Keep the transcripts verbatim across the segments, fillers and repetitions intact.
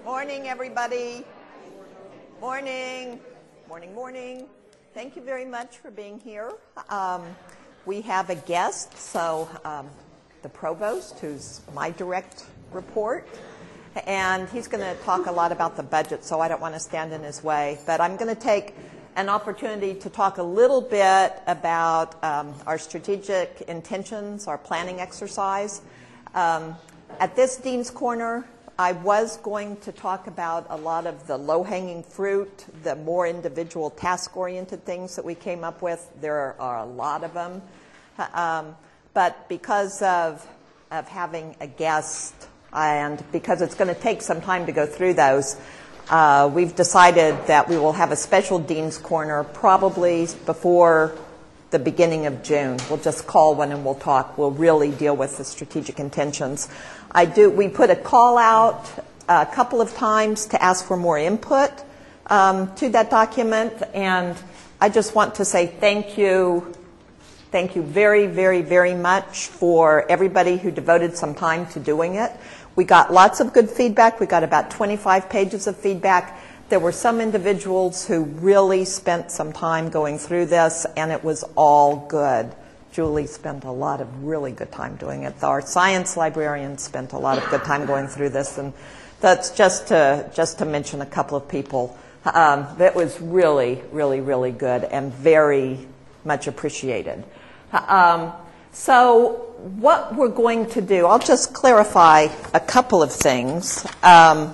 Morning, everybody. Morning. Morning, morning. Thank you very much for being here. Um, we have a guest, so um, the provost, who's my direct report, and he's going to talk a lot about the budget, so I don't want to stand in his way. But I'm going to take an opportunity to talk a little bit about um, our strategic intentions, our planning exercise. Um, at this Dean's Corner, I was going to talk about a lot of the low-hanging fruit, the more individual task-oriented things that we came up with. There are a lot of them. Um, but because of, of having a guest and because it's going to take some time to go through those, uh, we've decided that we will have a special Dean's Corner probably before the beginning of June. We'll just call one and we'll talk. We'll really deal with the strategic intentions. I do. We put a call out a couple of times to ask for more input um, to that document, and I just want to say thank you. Thank you very, very, very much for everybody who devoted some time to doing it. We got lots of good feedback. We got about twenty-five pages of feedback. There were some individuals who really spent some time going through this, and it was all good. Julie spent a lot of really good time doing it. Our science librarian spent a lot of good time going through this, and that's just to, just to mention a couple of people. Um, that was really, really, really good and very much appreciated. Um, so what we're going to do, I'll just clarify a couple of things. Um,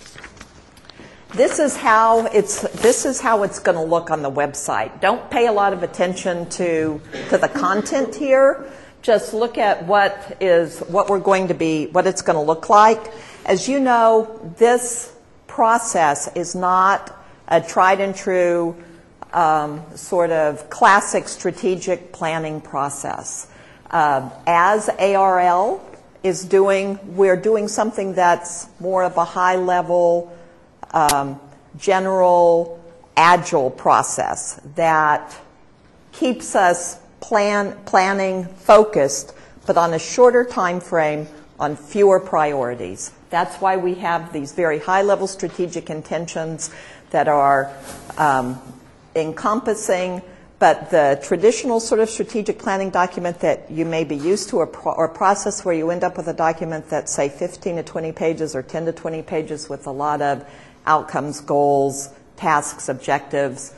This is how it's this is how it's going to look on the website. Don't pay a lot of attention to to the content here. Just look at what is what we're going to be what it's going to look like. As you know, this process is not a tried and true um, sort of classic strategic planning process. Uh, as A R L is doing, we're doing something that's more of a high level, Um, general, agile process that keeps us plan, planning focused, but on a shorter time frame, on fewer priorities. That's why we have these very high-level strategic intentions that are um, encompassing, but the traditional sort of strategic planning document that you may be used to, or, pro or process where you end up with a document that's, say, fifteen to twenty pages or ten to twenty pages with a lot of outcomes, goals, tasks, objectives.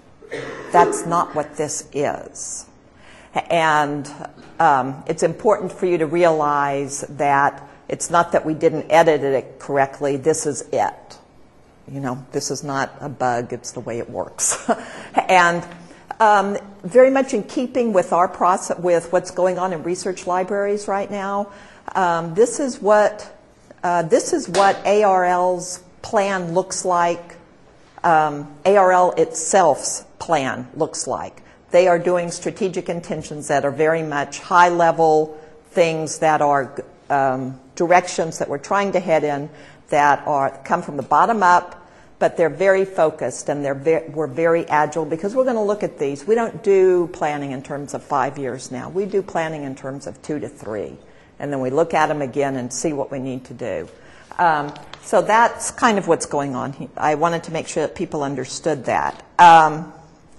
That's not what this is. And um, it's important for you to realize that it's not that we didn't edit it correctly. This is it. You know, this is not a bug. It's the way it works. And um, very much in keeping with our process, with what's going on in research libraries right now, um, this is what uh, this is what A R L's plan looks like, um, A R L itself's plan looks like. They are doing strategic intentions that are very much high-level things that are um, directions that we're trying to head in that are come from the bottom up, but they're very focused and they're ve we're very agile because we're going to look at these. We don't do planning in terms of five years now. We do planning in terms of two to three, and then we look at them again and see what we need to do. Um, so that's kind of what's going on. I wanted to make sure that people understood that. Um,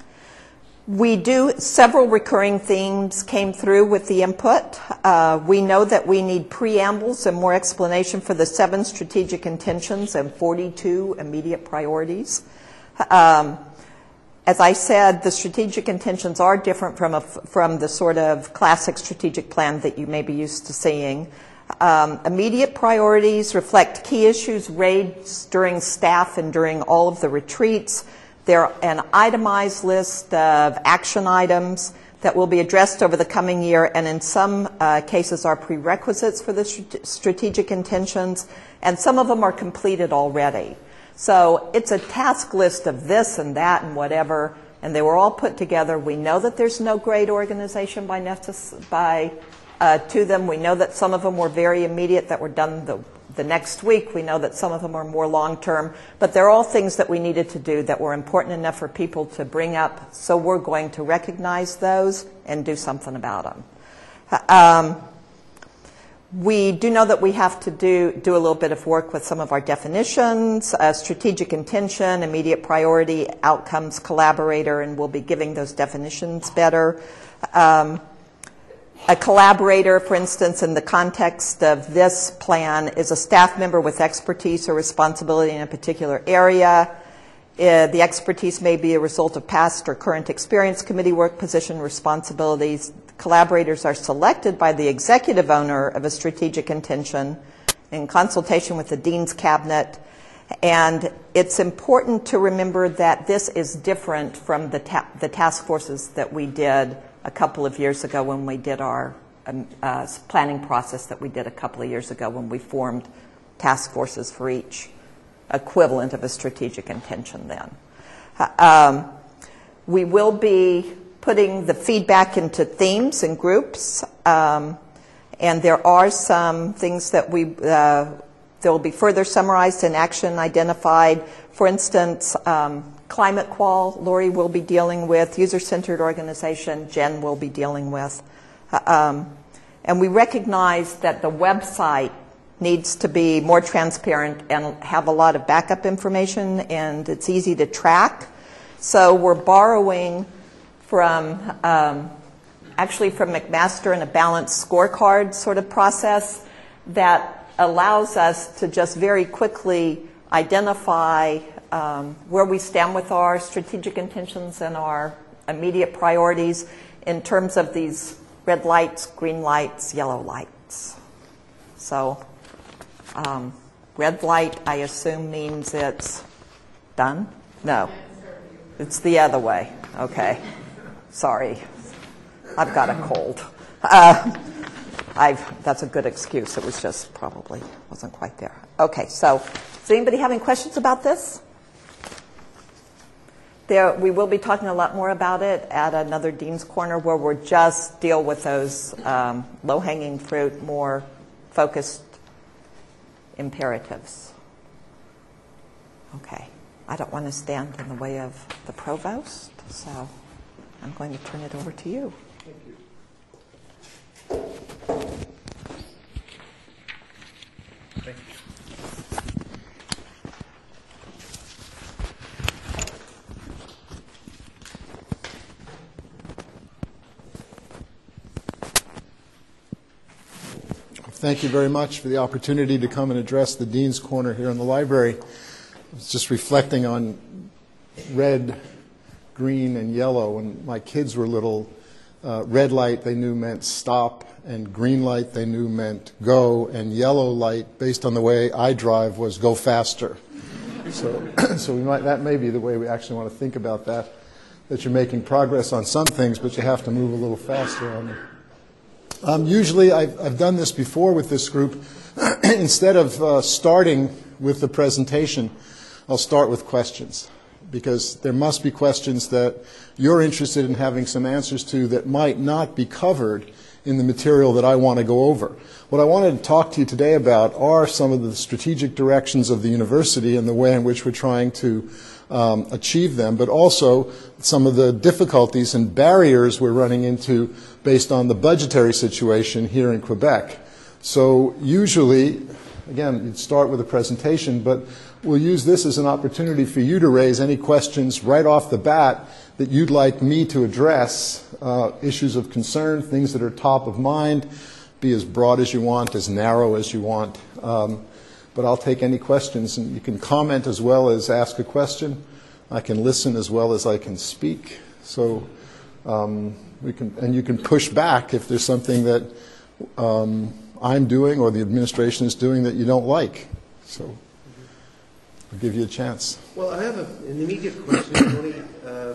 we do, several recurring themes came through with the input. Uh, we know that we need preambles and more explanation for the seven strategic intentions and forty-two immediate priorities. Um, as I said, the strategic intentions are different from, a, from the sort of classic strategic plan that you may be used to seeing. Um, immediate priorities reflect key issues raised during staff and during all of the retreats. They're an itemized list of action items that will be addressed over the coming year, and in some uh, cases are prerequisites for the strategic intentions, and some of them are completed already. So it's a task list of this and that and whatever, and they were all put together. We know that there's no great organization by necess by Uh, to them. We know that some of them were very immediate, that were done the, the next week. We know that some of them are more long-term, but they're all things that we needed to do that were important enough for people to bring up, so we're going to recognize those and do something about them. Um, We do know that we have to do, do a little bit of work with some of our definitions, uh, strategic intention, immediate priority, outcomes, collaborator, and we'll be giving those definitions better. Um, a collaborator, for instance, in the context of this plan, is a staff member with expertise or responsibility in a particular area. Uh, the expertise may be a result of past or current experience, committee work, position, responsibilities. Collaborators are selected by the executive owner of a strategic intention in consultation with the Dean's Cabinet. And it's important to remember that this is different from the, ta the task forces that we did a couple of years ago when we did our um, uh, planning process that we did a couple of years ago when we formed task forces for each equivalent of a strategic intention then. Um, we will be putting the feedback into themes and groups, um, and there are some things that we, uh, there will be further summarized and action identified. For instance, um, climate qual, Lori will be dealing with, user-centered organization, Jen will be dealing with. Um, and we recognize that the website needs to be more transparent and have a lot of backup information, and it's easy to track. So we're borrowing from, um, actually from McMaster and a balanced scorecard sort of process that allows us to just very quickly identify um, where we stand with our strategic intentions and our immediate priorities in terms of these red lights, green lights, yellow lights. So Um, red light, I assume, means it's done? No. It's the other way. Okay. Sorry. I've got a cold. Uh, I've, that's a good excuse. It was just probably wasn't quite there. Okay, so does anybody have any questions about this? There, we will be talking a lot more about it at another Dean's Corner where we'll just deal with those um, low-hanging fruit, more focused imperatives. Okay. I don't want to stand in the way of the provost, so I'm going to turn it over to you. Thank you. Thank you. Thank you very much for the opportunity to come and address the Dean's Corner here in the library. I was just reflecting on red, green, and yellow. When my kids were little, uh, red light they knew meant stop, and green light they knew meant go, and yellow light, based on the way I drive, was go faster. So, so we might, that may be the way we actually want to think about that, that you're making progress on some things, but you have to move a little faster on them. Um, usually, I've, I've done this before with this group. Instead of uh, starting with the presentation, I'll start with questions, because there must be questions that you're interested in having some answers to that might not be covered in the material that I want to go over. What I wanted to talk to you today about are some of the strategic directions of the university and the way in which we're trying to um, achieve them, but also some of the difficulties and barriers we're running into based on the budgetary situation here in Quebec. So usually, again, you'd start with a presentation, but we'll use this as an opportunity for you to raise any questions right off the bat that you'd like me to address, uh, issues of concern, things that are top of mind. Be as broad as you want, as narrow as you want. Um, but I'll take any questions, and you can comment as well as ask a question. I can listen as well as I can speak. So um, we can, and you can push back if there's something that um, I'm doing or the administration is doing that you don't like. So I'll give you a chance. Well, I have a, an immediate question. Only uh,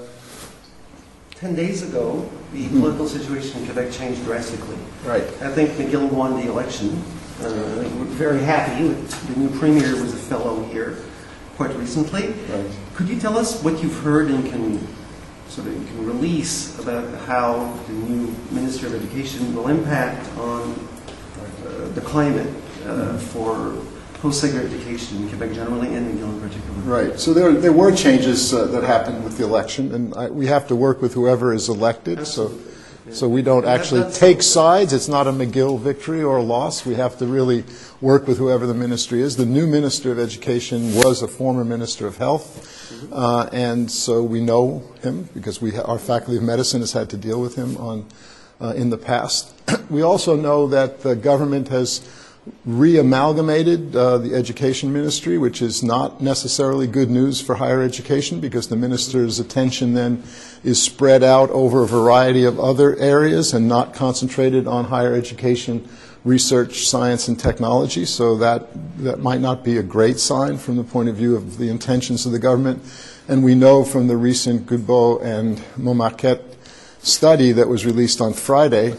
ten days ago, the mm-hmm. political situation in Quebec changed drastically. Right. I think McGill won the election. Uh, I think we're very happy. The new premier was a fellow here quite recently. Right. Could you tell us what you've heard and can sort of you can release about how the new Minister of Education will impact on uh, the climate uh, mm-hmm. for post-secondary education in Quebec generally and in McGill in particular? Right. So there, there were changes uh, that happened with the election, and I, we have to work with whoever is elected. Absolutely. So So we don't That- actually that's- take sides. It's not a McGill victory or a loss. We have to really work with whoever the ministry is. The new Minister of Education was a former Minister of Health, uh, and so we know him because we, our Faculty of Medicine has had to deal with him on, uh, in the past. We also know that the government has re-amalgamated uh, the education ministry, which is not necessarily good news for higher education because the minister's attention then is spread out over a variety of other areas and not concentrated on higher education, research, science, and technology. So that, that might not be a great sign from the point of view of the intentions of the government. And we know from the recent Goudbeau and Montmarquet study that was released on Friday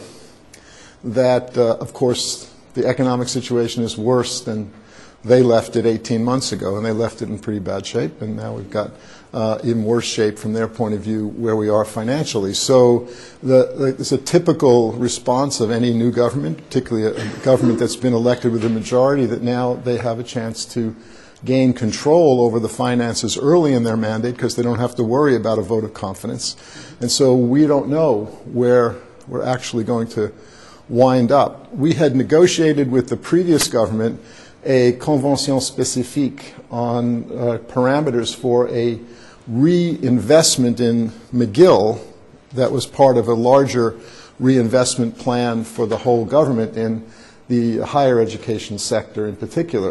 that, uh, of course, the economic situation is worse than they left it eighteen months ago, and they left it in pretty bad shape, and now we've got uh, in worse shape from their point of view where we are financially. So the, the, it's a typical response of any new government, particularly a, a government that's been elected with a majority, that now they have a chance to gain control over the finances early in their mandate because they don't have to worry about a vote of confidence. And so we don't know where we're actually going to wind up. We had negotiated with the previous government a convention spécifique on uh, parameters for a reinvestment in McGill that was part of a larger reinvestment plan for the whole government in the higher education sector in particular.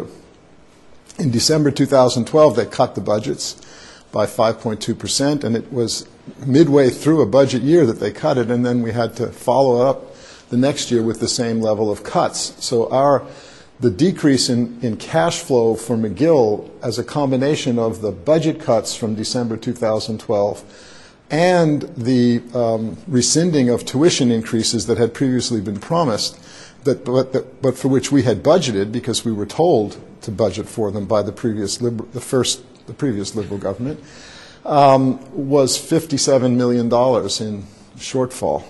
In December two thousand twelve, they cut the budgets by five point two percent, and it was midway through a budget year that they cut it, and then we had to follow up the next year with the same level of cuts. So our the decrease in, in cash flow for McGill as a combination of the budget cuts from December two thousand twelve and the um, rescinding of tuition increases that had previously been promised, that, but, that, but for which we had budgeted because we were told to budget for them by the previous liber, the first the previous Liberal government, um, was fifty-seven million dollars in shortfall.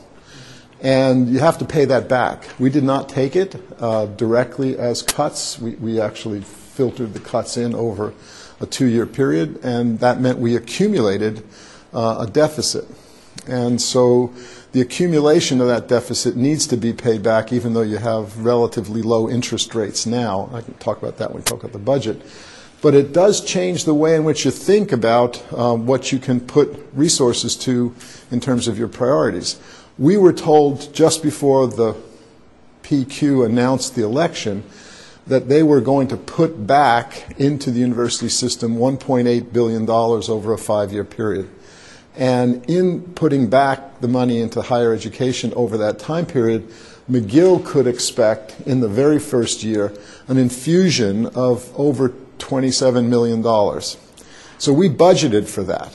And you have to pay that back. We did not take it uh, directly as cuts. We, we actually filtered the cuts in over a two-year period, and that meant we accumulated uh, a deficit. And so the accumulation of that deficit needs to be paid back, even though you have relatively low interest rates now. I can talk about that when we talk about the budget. But it does change the way in which you think about um, what you can put resources to in terms of your priorities. We were told just before the P Q announced the election that they were going to put back into the university system one point eight billion dollars over a five-year period. And in putting back the money into higher education over that time period, McGill could expect in the very first year an infusion of over twenty-seven million dollars. So we budgeted for that.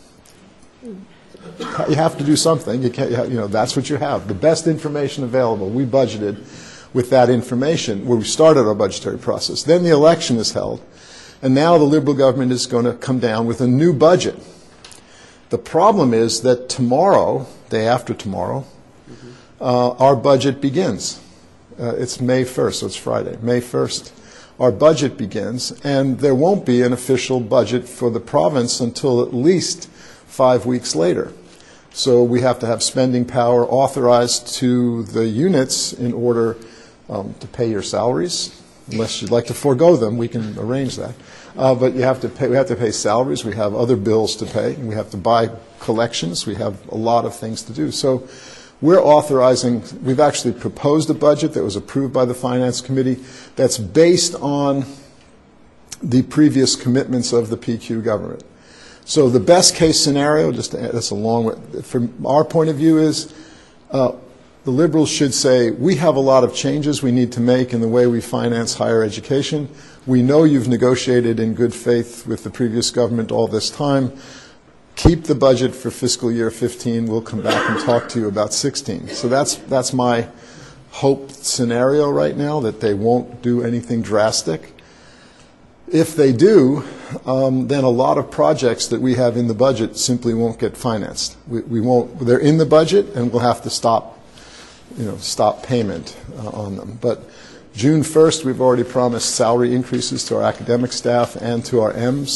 You have to do something. You can't, you know, that's what you have. The best information available. We budgeted with that information where we started our budgetary process. Then the election is held, and now the Liberal government is going to come down with a new budget. The problem is that tomorrow, day after tomorrow, mm-hmm. uh, our budget begins. Uh, it's May first, so it's Friday. May first, our budget begins, and there won't be an official budget for the province until at least five weeks later. So we have to have spending power authorized to the units in order um, to pay your salaries. Unless you'd like to forego them, we can arrange that. Uh, but you have to pay, we have to pay salaries. We have other bills to pay. And we have to buy collections. We have a lot of things to do. So we're authorizing, we've actually proposed a budget that was approved by the Finance Committee that's based on the previous commitments of the P Q government. So the best case scenario, just to add, that's a long way, from our point of view is uh, the Liberals should say, we have a lot of changes we need to make in the way we finance higher education. We know you've negotiated in good faith with the previous government all this time. Keep the budget for fiscal year fifteen. We'll come back and talk to you about sixteen. So that's, that's my hope scenario right now, that they won't do anything drastic. If they do, um, then a lot of projects that we have in the budget simply won't get financed. We, we won't. They're in the budget, and we'll have to stop, you know, stop payment uh, on them. But June first, we've already promised salary increases to our academic staff and to our M's.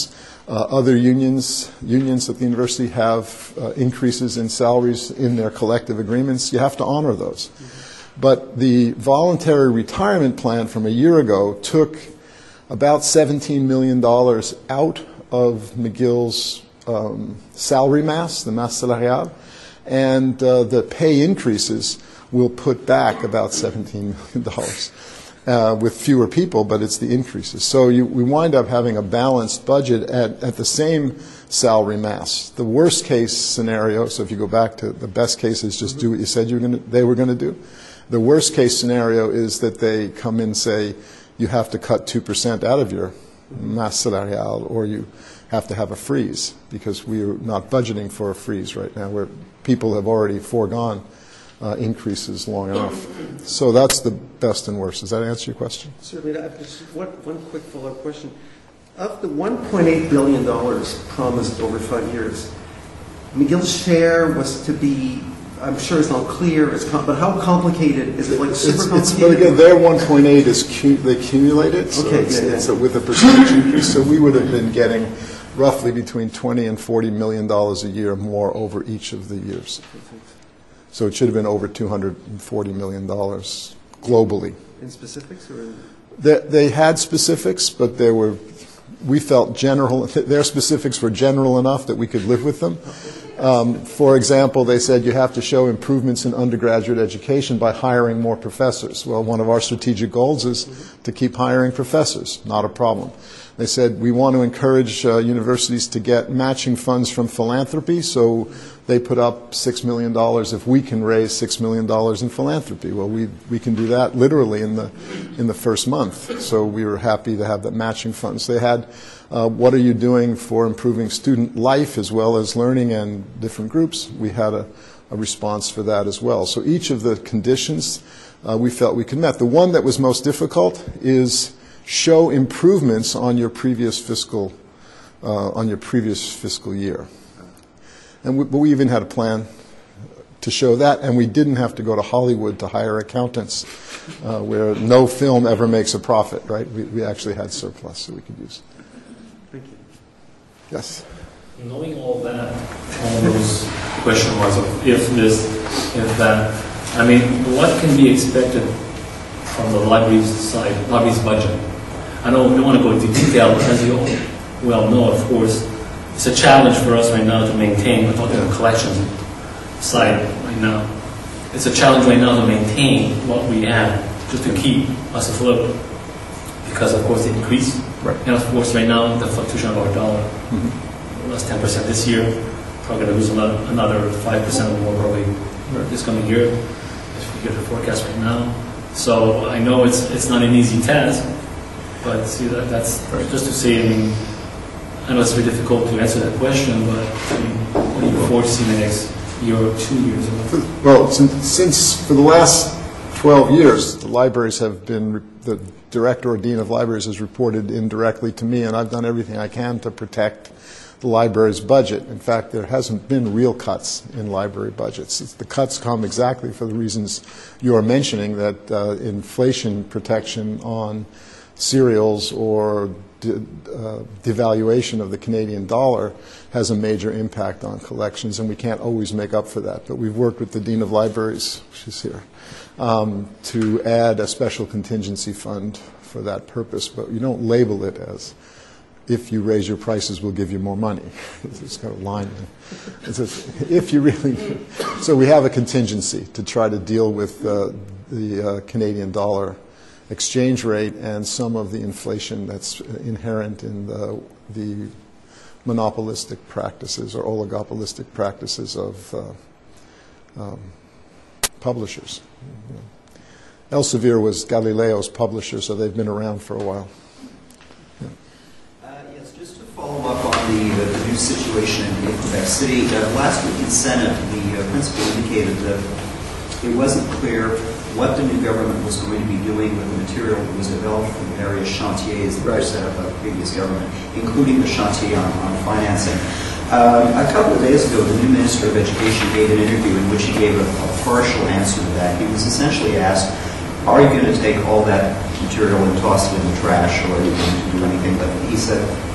Uh, other unions, unions at the university have uh, increases in salaries in their collective agreements. You have to honor those. But the voluntary retirement plan from a year ago took about seventeen million dollars out of McGill's um, salary mass, the masse salariale, and uh, the pay increases will put back about seventeen million dollars. Uh, with fewer people, but it's the increases. So you, we wind up having a balanced budget at, at the same salary mass. The worst case scenario, so if you go back to the best case is just do what you said you were gonna, they were going to do. The worst case scenario is that they come in and say you have to cut two percent out of your masse salariale, or you have to have a freeze, because we are not budgeting for a freeze right now, where people have already foregone Uh, increases long enough. So that's the best and worst. Does that answer your question? Certainly. I have just one, one quick follow-up question. Of the one point eight billion dollars promised over five years, McGill's share was to be, I'm sure it's not clear, it's com- but how complicated? Is it like super it's, complicated? It's, but again, their one point eight is cu- they accumulated, so okay, it's, yeah, it's yeah. a, with a percentage increase. So we would have been getting roughly between twenty and forty million dollars a year more over each of the years. So it should have been over two hundred forty million dollars globally. In specifics? Or in... They, they had specifics, but they were, we felt general, their specifics were general enough that we could live with them. Um, for example, they said you have to show improvements in undergraduate education by hiring more professors. Well, one of our strategic goals is to keep hiring professors, not a problem. They said we want to encourage uh, universities to get matching funds from philanthropy, so they put up six million dollars if we can raise six million dollars in philanthropy. Well, we we can do that literally in the in the first month. So we were happy to have that matching funds. They had, uh, what are you doing for improving student life as well as learning and different groups? We had a, a response for that as well. So each of the conditions uh, we felt we could met. The one that was most difficult is show improvements on your previous fiscal uh, on your previous fiscal year. And we, but we even had a plan to show that, and we didn't have to go to Hollywood to hire accountants, uh, where no film ever makes a profit, right? We, we actually had surplus that we could use. Thank you. Yes? Knowing all that, all those question marks of if this, if that, I mean, what can be expected from the library's side, library's budget? I know we don't want to go into detail, but as you well know, of course, it's a challenge for us right now to maintain, we're talking on the collections side right now, it's a challenge right now to maintain what we have, just to keep us afloat, because of course the increase, right. And of course right now the fluctuation of our dollar, mm-hmm. lost ten percent this year, probably going to lose another, another five percent or more probably this coming year, if we get the forecast right now. So I know it's it's not an easy task, but see that that's just to say, I mean, I know it's very difficult to answer that question, but I mean, what do you foresee in the next year or two years? Well, since, since for the last twelve years, the libraries have been, the director or dean of libraries has reported indirectly to me, and I've done everything I can to protect the library's budget. In fact, there hasn't been real cuts in library budgets. It's, the cuts come exactly for the reasons you are mentioning, that uh, inflation protection on cereals or de uh, devaluation of the Canadian dollar has a major impact on collections, and we can't always make up for that. But we've worked with the Dean of Libraries, she's here, um, to add a special contingency fund for that purpose, but you don't label it as, if you raise your prices, we'll give you more money. It's got a line there. It says, if you really, so we have a contingency to try to deal with uh, the uh, Canadian dollar exchange rate and some of the inflation that's inherent in the, the monopolistic practices or oligopolistic practices of uh, um, publishers. Elsevier was Galileo's publisher, so they've been around for a while. Yeah. Uh, yes, just to follow up on the, uh, the new situation in Quebec City, uh, last week in Senate, the uh, principal indicated that it wasn't clear what the new government was going to be doing with the material that was developed from various chantiers that were set up by the previous government, including the chantier on, on financing. Um, a couple of days ago, the new Minister of Education gave an interview in which he gave a, a partial answer to that. He was essentially asked, are you going to take all that material and toss it in the trash, or are you going to do anything? But he said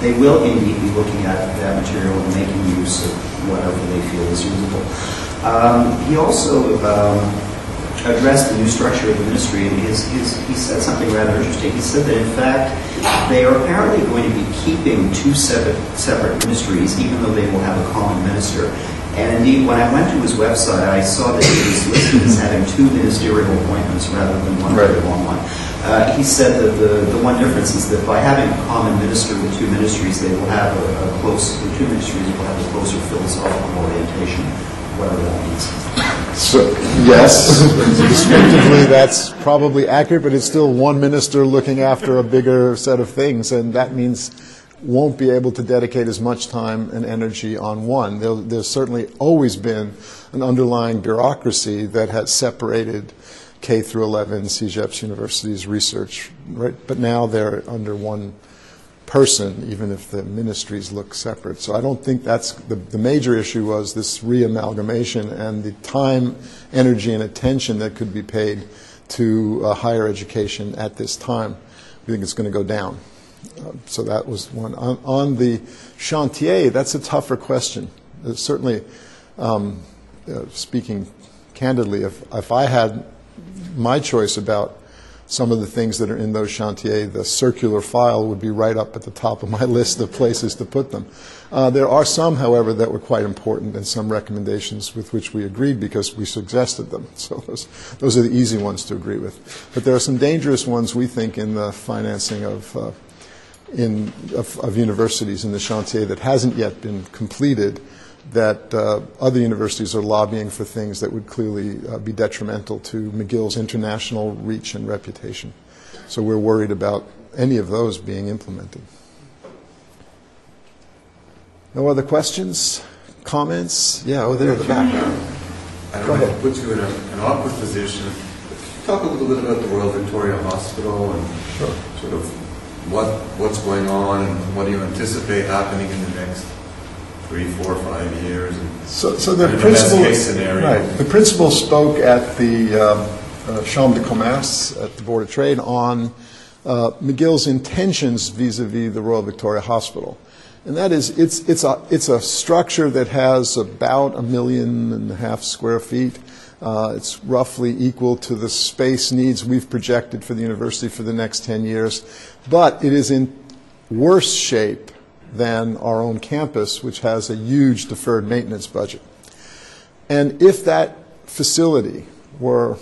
they will indeed be looking at that material and making use of whatever they feel is usable. Um, he also um, addressed the new structure of the ministry, and his, his, he said something rather interesting. He said that, in fact, they are apparently going to be keeping two separate, separate ministries, even though they will have a common minister. And indeed, when I went to his website, I saw that he was listed as having two ministerial appointments rather than one very long one. Uh, he said that the, the one difference is that by having a common minister with two ministries, they will have a, a close, the two ministries will have a closer philosophical orientation, whatever that means. So, yes, descriptively that's probably accurate, but it's still one minister looking after a bigger set of things, and that means won't be able to dedicate as much time and energy on one. There, there's certainly always been an underlying bureaucracy that has separated K through eleven, C G E P S universities, research, right? But now they're under one person, even if the ministries look separate. So I don't think that's, the, the major issue was this reamalgamation and the time, energy, and attention that could be paid to uh, higher education at this time. We think it's going to go down. Uh, so that was one. On, on the chantier, that's a tougher question. Uh, certainly, um, uh, speaking candidly, if, if I had my choice about some of the things that are in those chantiers, the circular file would be right up at the top of my list of places to put them. Uh, there are some, however, that were quite important, and some recommendations with which we agreed because we suggested them. So those, those are the easy ones to agree with. But there are some dangerous ones, we think, in the financing of, uh, in, of, of universities in the chantier that hasn't yet been completed, that uh, other universities are lobbying for things that would clearly uh, be detrimental to McGill's international reach and reputation. So we're worried about any of those being implemented. No other questions? Comments? Yeah, oh, there at the back. I don't Go want ahead. to put you in a, an awkward position. Can you talk a little bit about the Royal Victoria Hospital and Sure. sort of what what's going on and what do you anticipate happening in the next three, four, five years? And So, so the and principal, best case scenario. right? The principal spoke at the um, uh, Chambre de Commerce at the Board of Trade on uh, McGill's intentions vis-a-vis the Royal Victoria Hospital, and that is it's it's a it's a structure that has about a million and a half square feet. Uh, it's roughly equal to the space needs we've projected for the university for the next ten years, but it is in worse shape than our own campus, which has a huge deferred maintenance budget. And if that facility were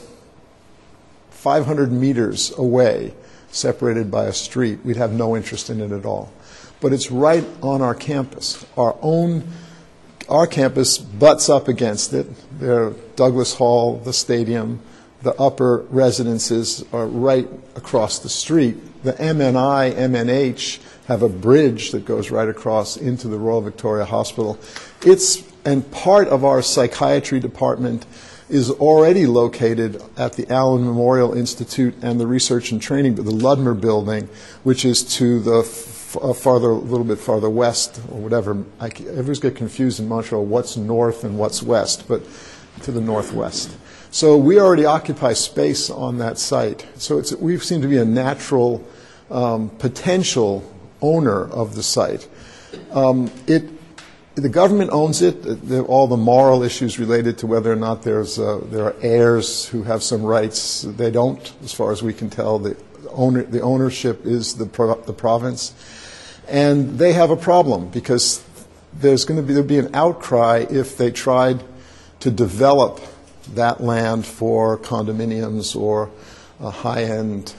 five hundred meters away, separated by a street, we'd have no interest in it at all. But it's right on our campus. Our own, our campus butts up against it. There, Douglas Hall, the stadium, the upper residences are right across the street. The M N I, M N H have a bridge that goes right across into the Royal Victoria Hospital. It's, and part of our psychiatry department is already located at the Allen Memorial Institute and the Research and Training, the Ludmer building, which is to the f uh, farther, a little bit farther west, or whatever. I, I always get confused in Montreal what's north and what's west, but to the northwest. So we already occupy space on that site. So it's, we seem to be a natural um, potential owner of the site. Um, it, the government owns it. The, all the moral issues related to whether or not there's uh, there are heirs who have some rights, they don't, as far as we can tell. The owner, the ownership is the pro, the province, and they have a problem because there's going to be there'll be an outcry if they tried to develop that land for condominiums or a high-end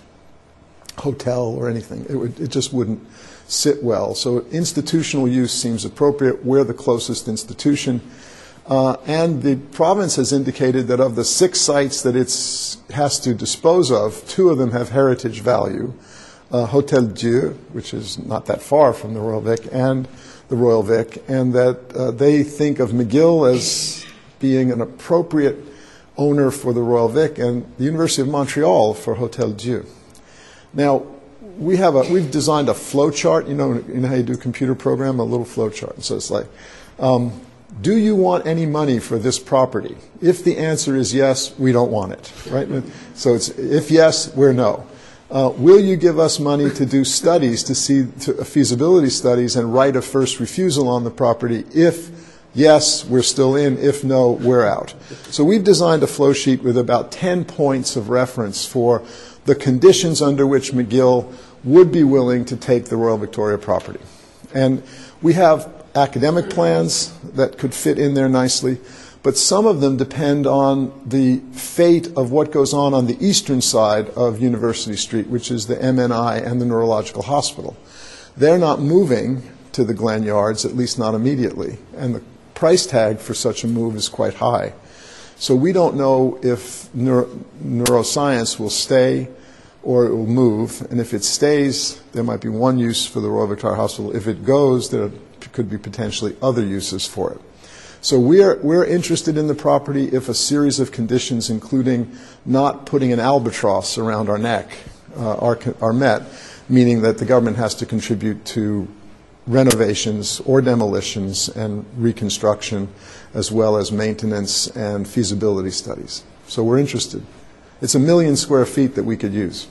hotel or anything. It, would, it just wouldn't sit well. So institutional use seems appropriate. We're the closest institution. Uh, and the province has indicated that of the six sites that it has to dispose of, two of them have heritage value. Uh, Hotel Dieu, which is not that far from the Royal Vic, and the Royal Vic, and that uh, they think of McGill as being an appropriate owner for the Royal Vic and the University of Montreal for Hotel Dieu. Now, we have a, we've designed a flow chart. You know, you know how you do computer program? A little flow chart. So it's like, um, do you want any money for this property? If the answer is yes, we don't want it, right? So it's, if yes, we're no. Uh, will you give us money to do studies, to see to, uh, feasibility studies and right of first refusal on the property? If yes, we're still in. If no, we're out. So we've designed a flow sheet with about ten points of reference for the conditions under which McGill would be willing to take the Royal Victoria property. And we have academic plans that could fit in there nicely, but some of them depend on the fate of what goes on on the eastern side of University Street, which is the M N I and the neurological hospital. They're not moving to the Glen Yards, at least not immediately, and the price tag for such a move is quite high. So we don't know if neuro neuroscience will stay or it will move, and if it stays, there might be one use for the Royal Victoria Hospital. If it goes, there could be potentially other uses for it. So we're, we're interested in the property if a series of conditions, including not putting an albatross around our neck, uh, are, are met, meaning that the government has to contribute to renovations or demolitions and reconstruction, as well as maintenance and feasibility studies. So we're interested. It's a million square feet that we could use.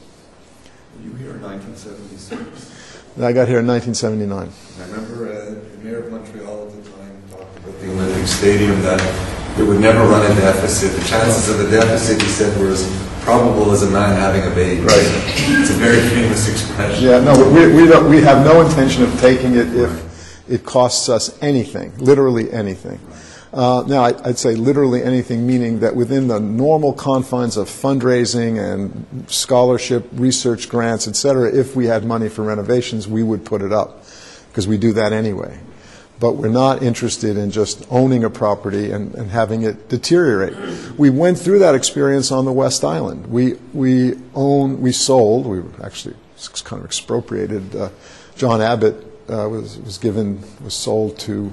You were here in nineteen seventy-six. And I got here in nineteen seventy-nine. I remember uh, the mayor of Montreal at the time talked about the Olympic Stadium, that it would never run a deficit. The chances of a deficit, he said, were as probable as a man having a baby. Right. It's a very famous expression. Yeah, no, we, we, don't, we have no intention of taking it if it costs us anything, literally anything. Uh, now, I, I'd say literally anything, meaning that within the normal confines of fundraising and scholarship, research grants, et cetera, if we had money for renovations, we would put it up, because we do that anyway. But we're not interested in just owning a property and, and having it deteriorate. We went through that experience on the West Island. We, we own, we sold, we actually kind of expropriated. Uh, John Abbott uh, was, was given, was sold to,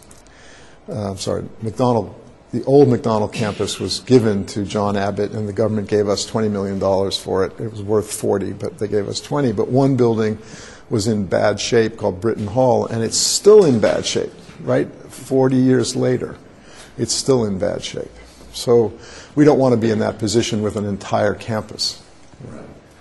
uh, I'm sorry, McDonald, the old McDonald campus was given to John Abbott, and the government gave us twenty million dollars for it. It was worth forty, but they gave us twenty. But one building was in bad shape, called Britton Hall, and it's still in bad shape, right? forty years later, it's still in bad shape. So we don't want to be in that position with an entire campus. Right.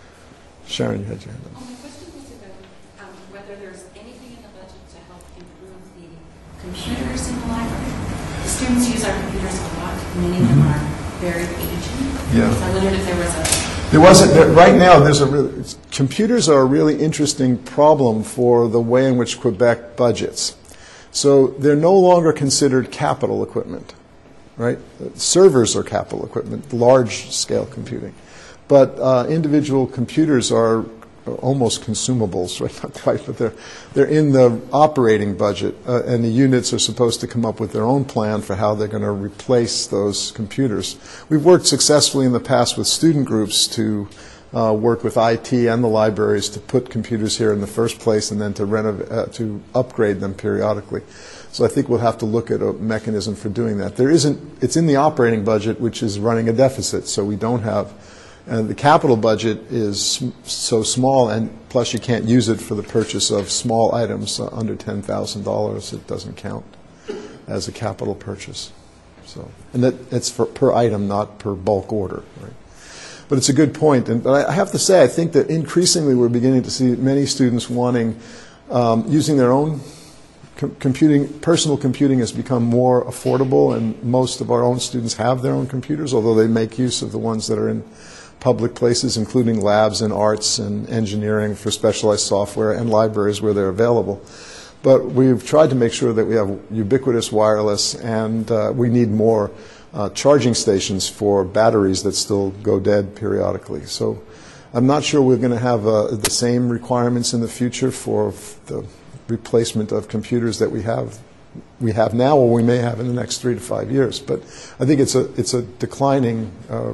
Sharon, you had your hand up. Oh, my question was about um, whether there's anything in the budget to help improve the computers in the library. The students use our computers a lot. Many of them are very aging. Yeah. So I wondered if there was a... There wasn't, there, right now, there's a really, it's, computers are a really interesting problem for the way in which Quebec budgets. So they're no longer considered capital equipment, right? Servers are capital equipment, large-scale computing. But uh, individual computers are almost consumables, right? Not quite, but they're, they're in the operating budget, uh, and the units are supposed to come up with their own plan for how they're going to replace those computers. We've worked successfully in the past with student groups to uh, work with I T and the libraries to put computers here in the first place and then to, renov- uh, to upgrade them periodically. So I think we'll have to look at a mechanism for doing that. There isn't, it's in the operating budget, which is running a deficit, so we don't have. And the capital budget is so small, and plus you can't use it for the purchase of small items uh, under ten thousand dollars. It doesn't count as a capital purchase. So, and that, it's for, per item, not per bulk order. Right? But it's a good point. And but I have to say, I think that increasingly we're beginning to see many students wanting, um, using their own com- computing. Personal computing has become more affordable, and most of our own students have their own computers, although they make use of the ones that are in public places, including labs and arts and engineering for specialized software, and libraries where they're available. But we've tried to make sure that we have ubiquitous wireless, and uh, we need more uh, charging stations for batteries that still go dead periodically. So I'm not sure we're going to have uh, the same requirements in the future for the replacement of computers that we have we have now, or we may have in the next three to five years. But I think it's a it's a declining uh,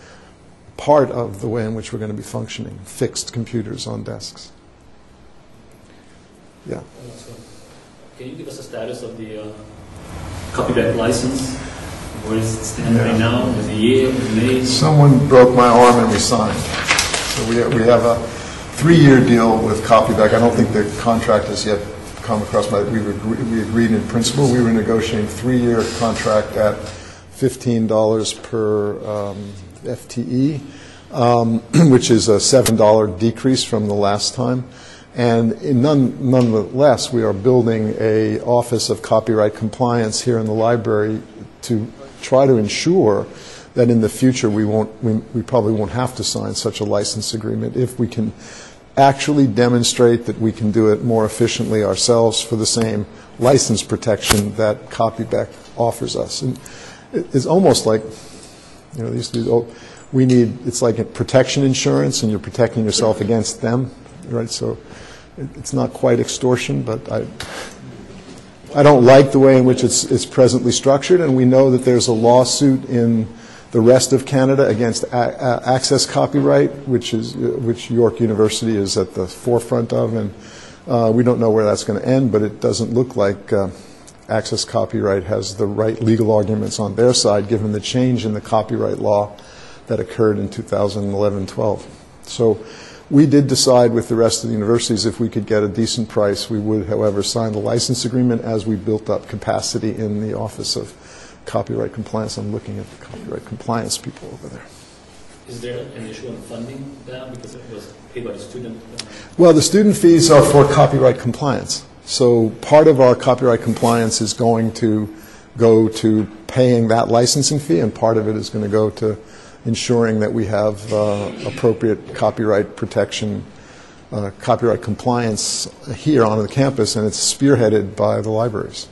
part of the way in which we're going to be functioning, fixed computers on desks. Yeah. Uh, so can you give us a status of the uh, copyright license? Where does it stand right now? Is it a year, May? Someone broke my arm and we signed. So we, we have a three-year deal with Copyback. I don't think the contract has yet come across my, we, agree, we agreed in principle. We were negotiating three-year contract at fifteen dollars per um, F T E. um, which is a seven dollar decrease from the last time. And in none, nonetheless, we are building a office of copyright compliance here in the library to try to ensure that in the future we won't, we, we probably won't have to sign such a license agreement if we can actually demonstrate that we can do it more efficiently ourselves for the same license protection that Copybec offers us. And it's almost like, you know, these, these old, we need, it's like a protection insurance, and you're protecting yourself against them, right? So it's not quite extortion, but I, I don't like the way in which it's, it's presently structured, and we know that there's a lawsuit in the rest of Canada against a, a access copyright, which is which York University is at the forefront of, and uh, we don't know where that's going to end, but it doesn't look like uh, access copyright has the right legal arguments on their side, given the change in the copyright law that occurred in two thousand eleven twelve. So we did decide with the rest of the universities if we could get a decent price, we would, however, sign the license agreement as we built up capacity in the Office of Copyright Compliance. I'm looking at the copyright compliance people over there. Is there an issue on funding that because it was paid by the student? Well, the student fees are for copyright compliance. So part of our copyright compliance is going to go to paying that licensing fee, and part of it is going to go to ensuring that we have uh, appropriate copyright protection, uh, copyright compliance here on the campus, and it's spearheaded by the libraries.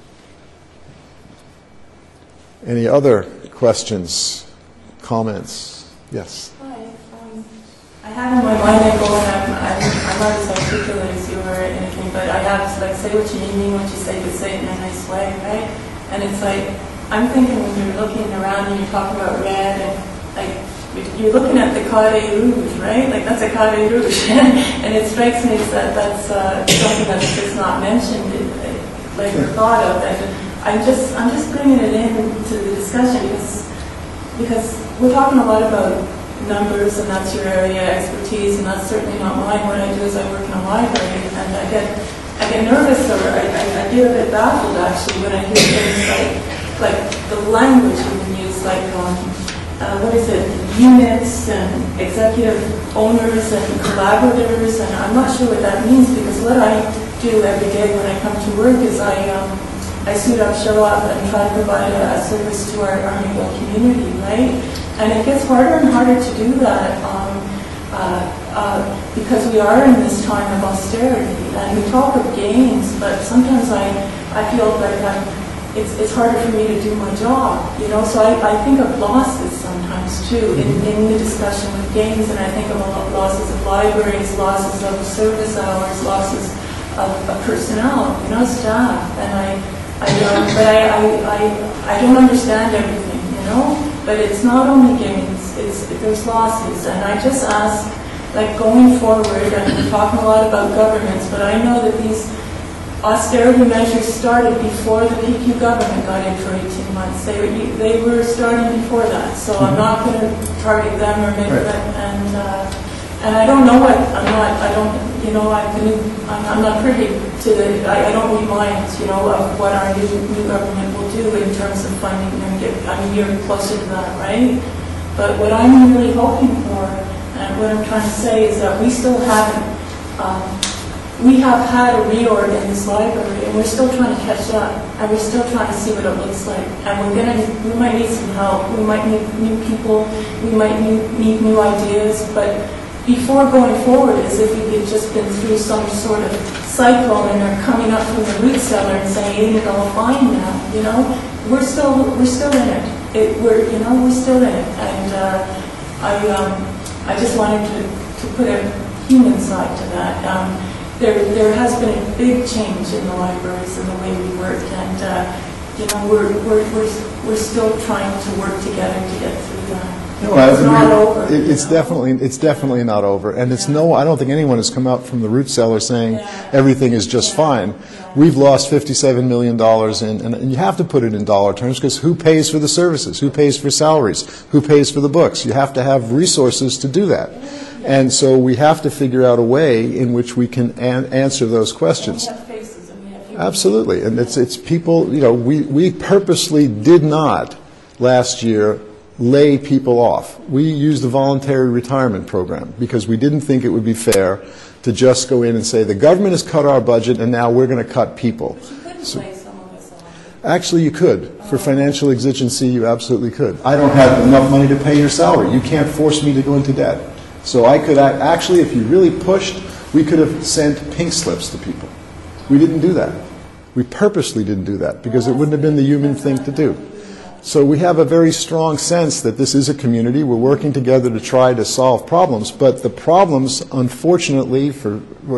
Any other questions, comments? Yes? Hi. Um, I have in my mind, Nicole, and I'm, I'm, I'm not as articulate as you or anything, but I have to like say what you mean, mean what you say, but say it in a nice way, right? And it's like, I'm thinking when you're looking around and you're talking about red and like, you're looking at the Carré Rouge, right? Like, that's a Carré Rouge. And it strikes me that that's uh, something that's just not mentioned, like, or thought of. And I'm just, I'm just bringing it into the discussion because, because we're talking a lot about numbers, and that's your area of expertise, and that's certainly not mine. What I do is I work in a library, and I get, I get nervous, or I, I, I get a bit baffled, actually, when I hear things like, like the language we use, like, um, Uh, what is it, units and executive owners and collaborators, and I'm not sure what that means, because what I do every day when I come to work is I um, I suit up, show up, and try to provide a, a service to our, our Mayville community, right? And it gets harder and harder to do that um, uh, uh, because we are in this time of austerity, and we talk of gains, but sometimes I, I feel like I'm It's, it's harder for me to do my job, you know, so I, I think of losses sometimes, too, in, in the discussion with gains, and I think of losses of libraries, losses of service hours, losses of, of personnel, you know, staff, and I, I um, but I, I, I, I don't understand everything, you know, but it's not only gains, it's, there's losses, and I just ask, like, going forward, and we're talking a lot about governments, but I know that these austerity measures started before the P Q government got in for eighteen months. They were, they were starting before that, so I'm not going to target them or make right. them. And uh, and I don't know what I'm not. I don't. You know, I'm, gonna, I'm, I'm not privy to the. I, I don't read minds. You know, of what our new, new government will do in terms of funding and get. I mean, you're closer to that, right? But what I'm really hoping for, and what I'm trying to say, is that we still haven't. Um, We have had a reorg in this library, and we're still trying to catch up, and we're still trying to see what it looks like. And we're gonna, we might need some help. We might need new people. We might need, need new ideas. But before going forward, as if we had just been through some sort of cycle, and are coming up from the root cellar and saying, "Ain't it all fine now?" You know, we're still, we're still in it. it we're, you know, we're still in it. And uh, I, um, I just wanted to, to put a human side to that. Um, There, there has been a big change in the libraries and the way we work, and uh, you know we're, we're we're we're still trying to work together to get through that. No, it's I, not I, over. It, it's know? definitely it's definitely not over, and it's no. I don't think anyone has come out from the root cellar saying yeah. everything is just yeah. fine. Yeah. We've lost fifty-seven million dollars in, and, and you have to put it in dollar terms, because who pays for the services? Who pays for salaries? Who pays for the books? You have to have resources to do that. And so we have to figure out a way in which we can an answer those questions. And we have faces and we have people. Absolutely. And it's, it's people, you know, we, we purposely did not last year lay people off. We used a voluntary retirement program because we didn't think it would be fair to just go in and say the government has cut our budget and now we're going to cut people. But you couldn't So- lay some of us off. Actually, you could. For financial exigency, you absolutely could. I don't have enough money to pay your salary. You can't force me to go into debt. So I could act, actually, if you really pushed, we could have sent pink slips to people. We didn't do that. We purposely didn't do that because it wouldn't have been the human thing to do. So we have a very strong sense that this is a community. We're working together to try to solve problems, but the problems, unfortunately, for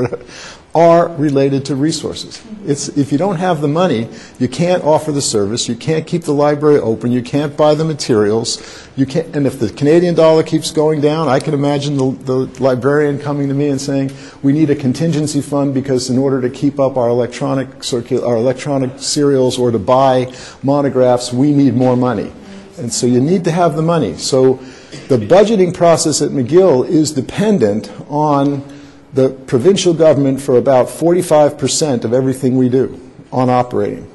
are related to resources. It's, if you don't have the money, you can't offer the service, you can't keep the library open, you can't buy the materials, you can't, and if the Canadian dollar keeps going down, I can imagine the, the librarian coming to me and saying, we need a contingency fund because in order to keep up our electronic, circul- our electronic serials or to buy monographs, we need more money. And so you need to have the money. So the budgeting process at McGill is dependent on the provincial government for about forty-five percent of everything we do on operating.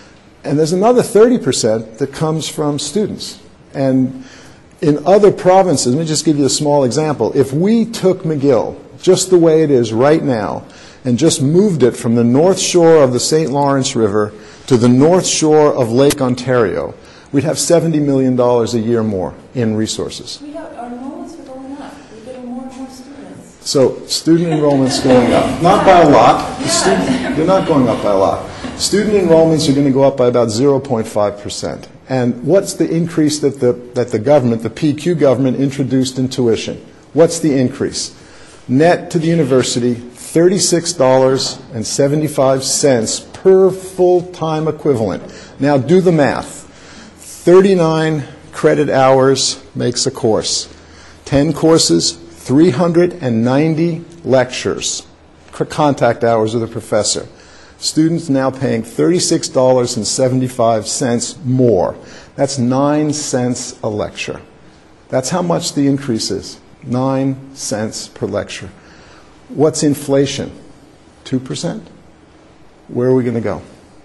And there's another thirty percent that comes from students. And in other provinces, let me just give you a small example. If we took McGill just the way it is right now and just moved it from the north shore of the Saint Lawrence River to the north shore of Lake Ontario, we'd have seventy million dollars a year more in resources. We have, our enrollments are going up. We're getting more and more students. So student enrollment's going up. Not by a lot. The student, they're not going up by a lot. Student enrollments are going to go up by about zero point five percent. And what's the increase that the, that the government, the P Q government, introduced in tuition? What's the increase? Net to the university, thirty-six dollars and seventy-five cents per full-time equivalent. Now do the math. thirty-nine credit hours makes a course. ten courses, three hundred ninety lectures, contact hours with a professor. Students now paying thirty-six dollars and seventy-five cents more. That's nine cents a lecture. That's how much the increase is, nine cents per lecture. What's inflation? two percent? Where are we going to go?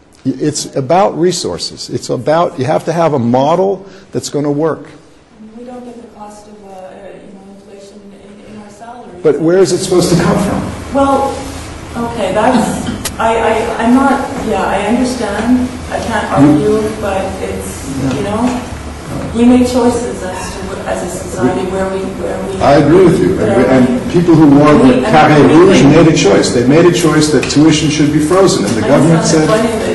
It's about resources. It's about, you have to have a model that's going to work. We don't get the cost of uh, you know, inflation in, in our salaries. But where is it supposed to come from? Well, okay, that's, I, I, I'm not, yeah, I understand, I can't argue, but it's, you know, we make choices as to, as a society where we, where we. I agree with you. And, and people who wore the Carré Rouge made a choice. They made a choice that tuition should be frozen, and the government said.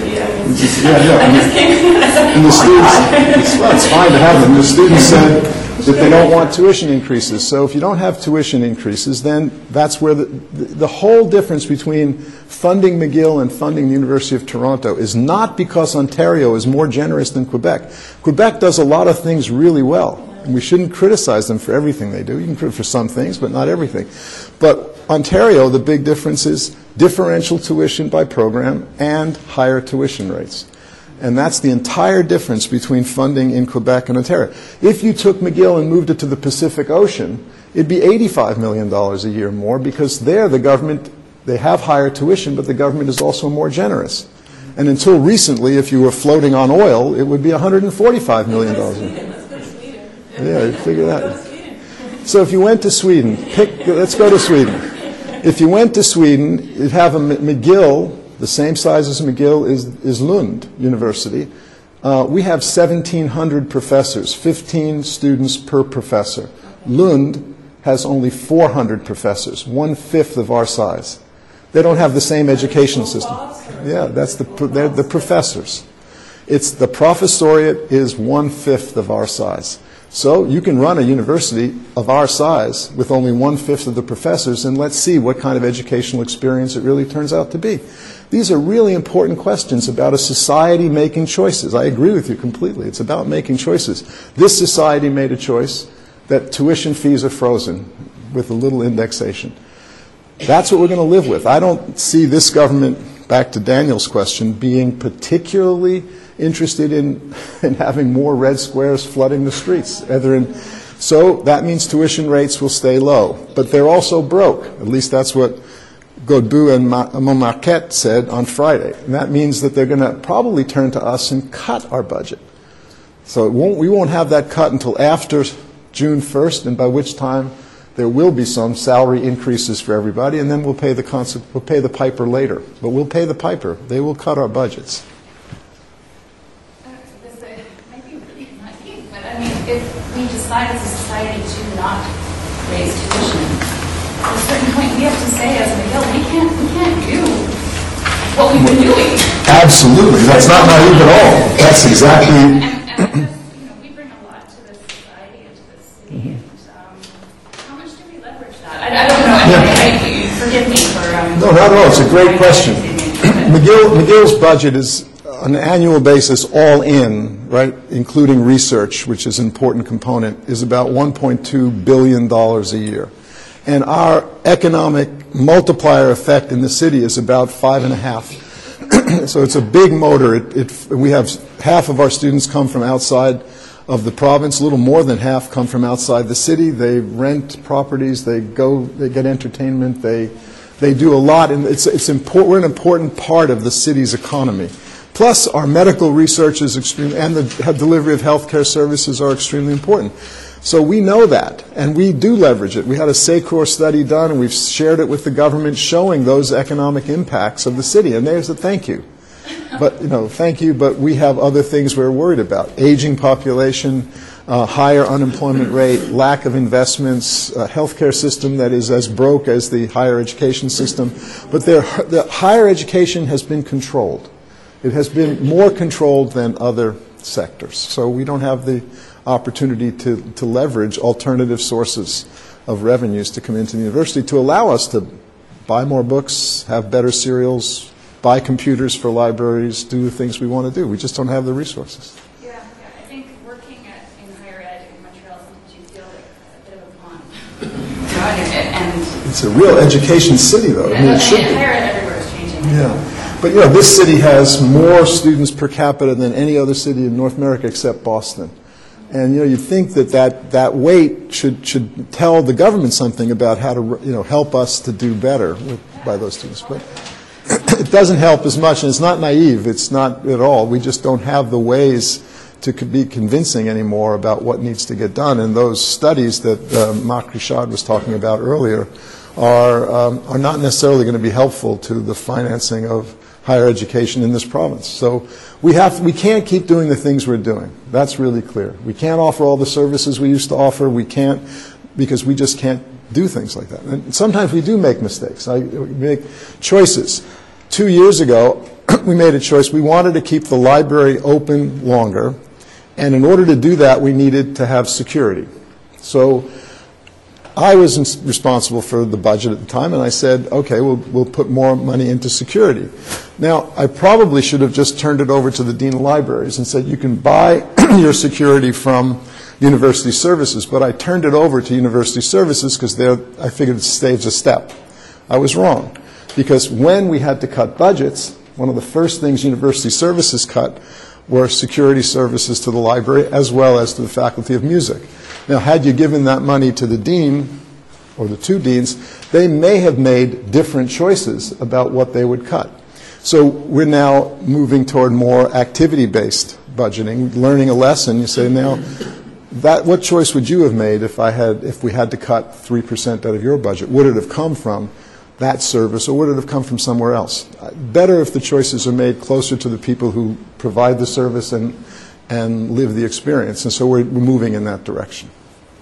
Yeah, yeah. And, and the students, it's, well, it's fine to have them. The students said that they don't want tuition increases. So if you don't have tuition increases, then that's where the, the, the whole difference between funding McGill and funding the University of Toronto is not because Ontario is more generous than Quebec. Quebec does a lot of things really well, and we shouldn't criticize them for everything they do. You can criticize for some things, but not everything. But Ontario, the big difference is differential tuition by program and higher tuition rates. And that's the entire difference between funding in Quebec and Ontario. If you took McGill and moved it to the Pacific Ocean, it'd be eighty-five million dollars a year more because there the government, they have higher tuition, but the government is also more generous. And until recently, if you were floating on oil, it would be one hundred forty-five million dollars a year. Let's go to Sweden. Yeah, you figure that. Let's go to Sweden. So if you went to Sweden, pick, let's go to Sweden. If you went to Sweden, you'd have a McGill, the same size as McGill is, is Lund University. Uh, we have seventeen hundred professors, fifteen students per professor. Lund has only four hundred professors, one-fifth of our size. They don't have the same educational system. Yeah, that's the, they're the professors. It's the professoriate is one-fifth of our size. So you can run a university of our size with only one-fifth of the professors, and let's see what kind of educational experience it really turns out to be. These are really important questions about a society making choices. I agree with you completely. It's about making choices. This society made a choice that tuition fees are frozen with a little indexation. That's what we're going to live with. I don't see this government, back to Daniel's question, being particularly interested in, in having more red squares flooding the streets. Either in, so that means tuition rates will stay low. But they're also broke. At least that's what Godbout and Montmarquette said on Friday. And that means that they're going to probably turn to us and cut our budget. So it won't, we won't have that cut until after June first, and by which time there will be some salary increases for everybody, and then we'll pay the concept, we'll pay the piper later. But we'll pay the piper. They will cut our budgets. Uh, this, uh, might be really naive, but I mean, if we decide as a society to not raise tuition, at a certain point we have to say, as McGill, we can't, we can't do what we've been doing. Absolutely. That's not naive at all. That's exactly. And, and because, you know, we bring a lot to this society and to this city. And um, how much do we leverage that? I, I don't know. Yeah. I, I, forgive me for. Um, No, not at all. It's a great question. McGill, McGill's budget is on an annual basis, all in, right, including research, which is an important component, is about one point two billion dollars a year. And our economic multiplier effect in the city is about five and a half. So it's a big motor. It, it, we have half of our students come from outside of the province. A little more than half come from outside the city. They rent properties. They go. They get entertainment. They they do a lot, and it's it's important. We're an important part of the city's economy. Plus, our medical research is extreme, and the delivery of healthcare services are extremely important. So we know that, and we do leverage it. We had a SACOR study done, and we've shared it with the government showing those economic impacts of the city. And there's a thank you. But, you know, thank you, but we have other things we're worried about. Aging population, uh, higher unemployment rate, lack of investments, a healthcare system that is as broke as the higher education system. But there, the higher education has been controlled. It has been more controlled than other sectors. So we don't have the opportunity to, to leverage alternative sources of revenues to come into the university to allow us to buy more books, have better serials, buy computers for libraries, do the things we want to do. We just don't have the resources. Yeah, yeah. I think working at, in higher ed in Montreal, sometimes you feel like a bit of a pond. You know, and, and It's a real education city, though. I mean, it should be. higher ed everywhere is changing. Yeah. But, you know, this city has more students per capita than any other city in North America except Boston. And, you know, you'd think that that, that weight should, should tell the government something about how to, you know, help us to do better with, by those students. But it doesn't help as much, and it's not naive. It's not at all. We just don't have the ways to be convincing anymore about what needs to get done. And those studies that uh, Marc Richard was talking about earlier are, um, are not necessarily going to be helpful to the financing of higher education in this province. So we have, we can't keep doing the things we're doing. That's really clear. We can't offer all the services we used to offer. We can't, because we just can't do things like that. And sometimes we do make mistakes. I, we make choices. Two years ago, we made a choice. We wanted to keep the library open longer, and in order to do that, we needed to have security. So I was responsible for the budget at the time, and I said, okay, we'll, we'll put more money into security. Now, I probably should have just turned it over to the Dean of Libraries and said, you can buy your security from University Services, but I turned it over to University Services because I figured it saves a step. I was wrong, because when we had to cut budgets, one of the first things University Services cut were security services to the library as well as to the Faculty of Music. Now, had you given that money to the dean or the two deans, they may have made different choices about what they would cut. So we're now moving toward more activity-based budgeting, learning a lesson. You say, now, that, what choice would you have made if I had, if we had to cut three percent out of your budget? Would it have come from that service, or would it have come from somewhere else? Better if the choices are made closer to the people who provide the service and, and live the experience. And so we're, we're moving in that direction.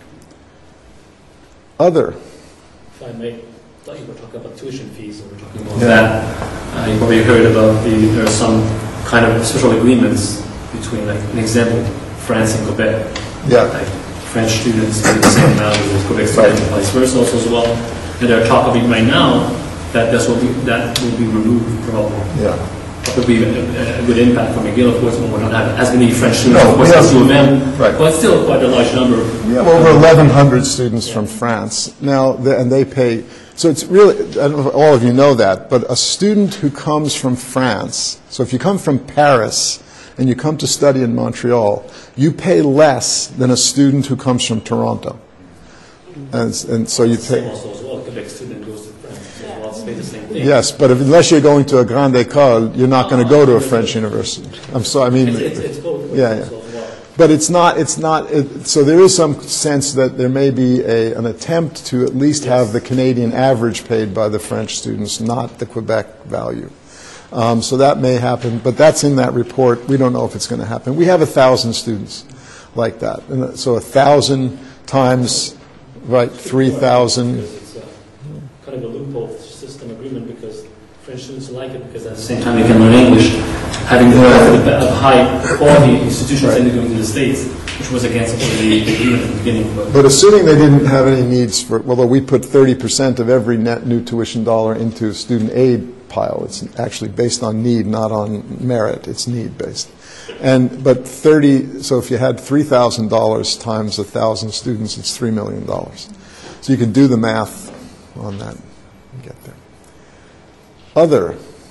Other. If I may, I thought you were talking about tuition fees, and we're talking about yeah. that. Uh, you probably heard about the, there are some kind of special agreements between, like, an example, France and Quebec. Yeah. Like French students pay the same amount as Quebec students, right. And vice versa also as well. And they're talking right now that this will be, that will be removed probably. Yeah. That would be a, a good impact for McGill, of course, when we're not having as many French students, no, of course, as U of M, right. But still quite a large number. We have over eleven hundred students yeah. from France now, and they pay. So it's really, I don't know if all of you know that, but a student who comes from France, so if you come from Paris and you come to study in Montreal, you pay less than a student who comes from Toronto. And, and so you pay. Also as well, Quebec student goes to France, so yeah. Well, pay the same thing. Yes, but if, unless you're going to a grande école, you're not going to go to a French university. I'm sorry, I mean, it's, it's, it's both. Yeah, yeah. But it's not, it's not, it, so there is some sense that there may be a, an attempt to at least have the Canadian average paid by the French students, not the Quebec value. Um, so that may happen, but that's in that report. We don't know if it's going to happen. We have a thousand students like that. And so a thousand times, right, three thousand. It's a, kind of a loophole system agreement because French students like it because at the same time they can learn English, having the benefit of high quality institutions and going to the States, which was against the, the agreement at the beginning. But, but assuming they didn't have any needs for, although we put thirty percent of every net new tuition dollar into student aid pile. It's actually based on need, not on merit. It's need based. And but thirty. So if you had three thousand dollars times a thousand students, it's three million dollars. So you can do the math on that and get there. Other.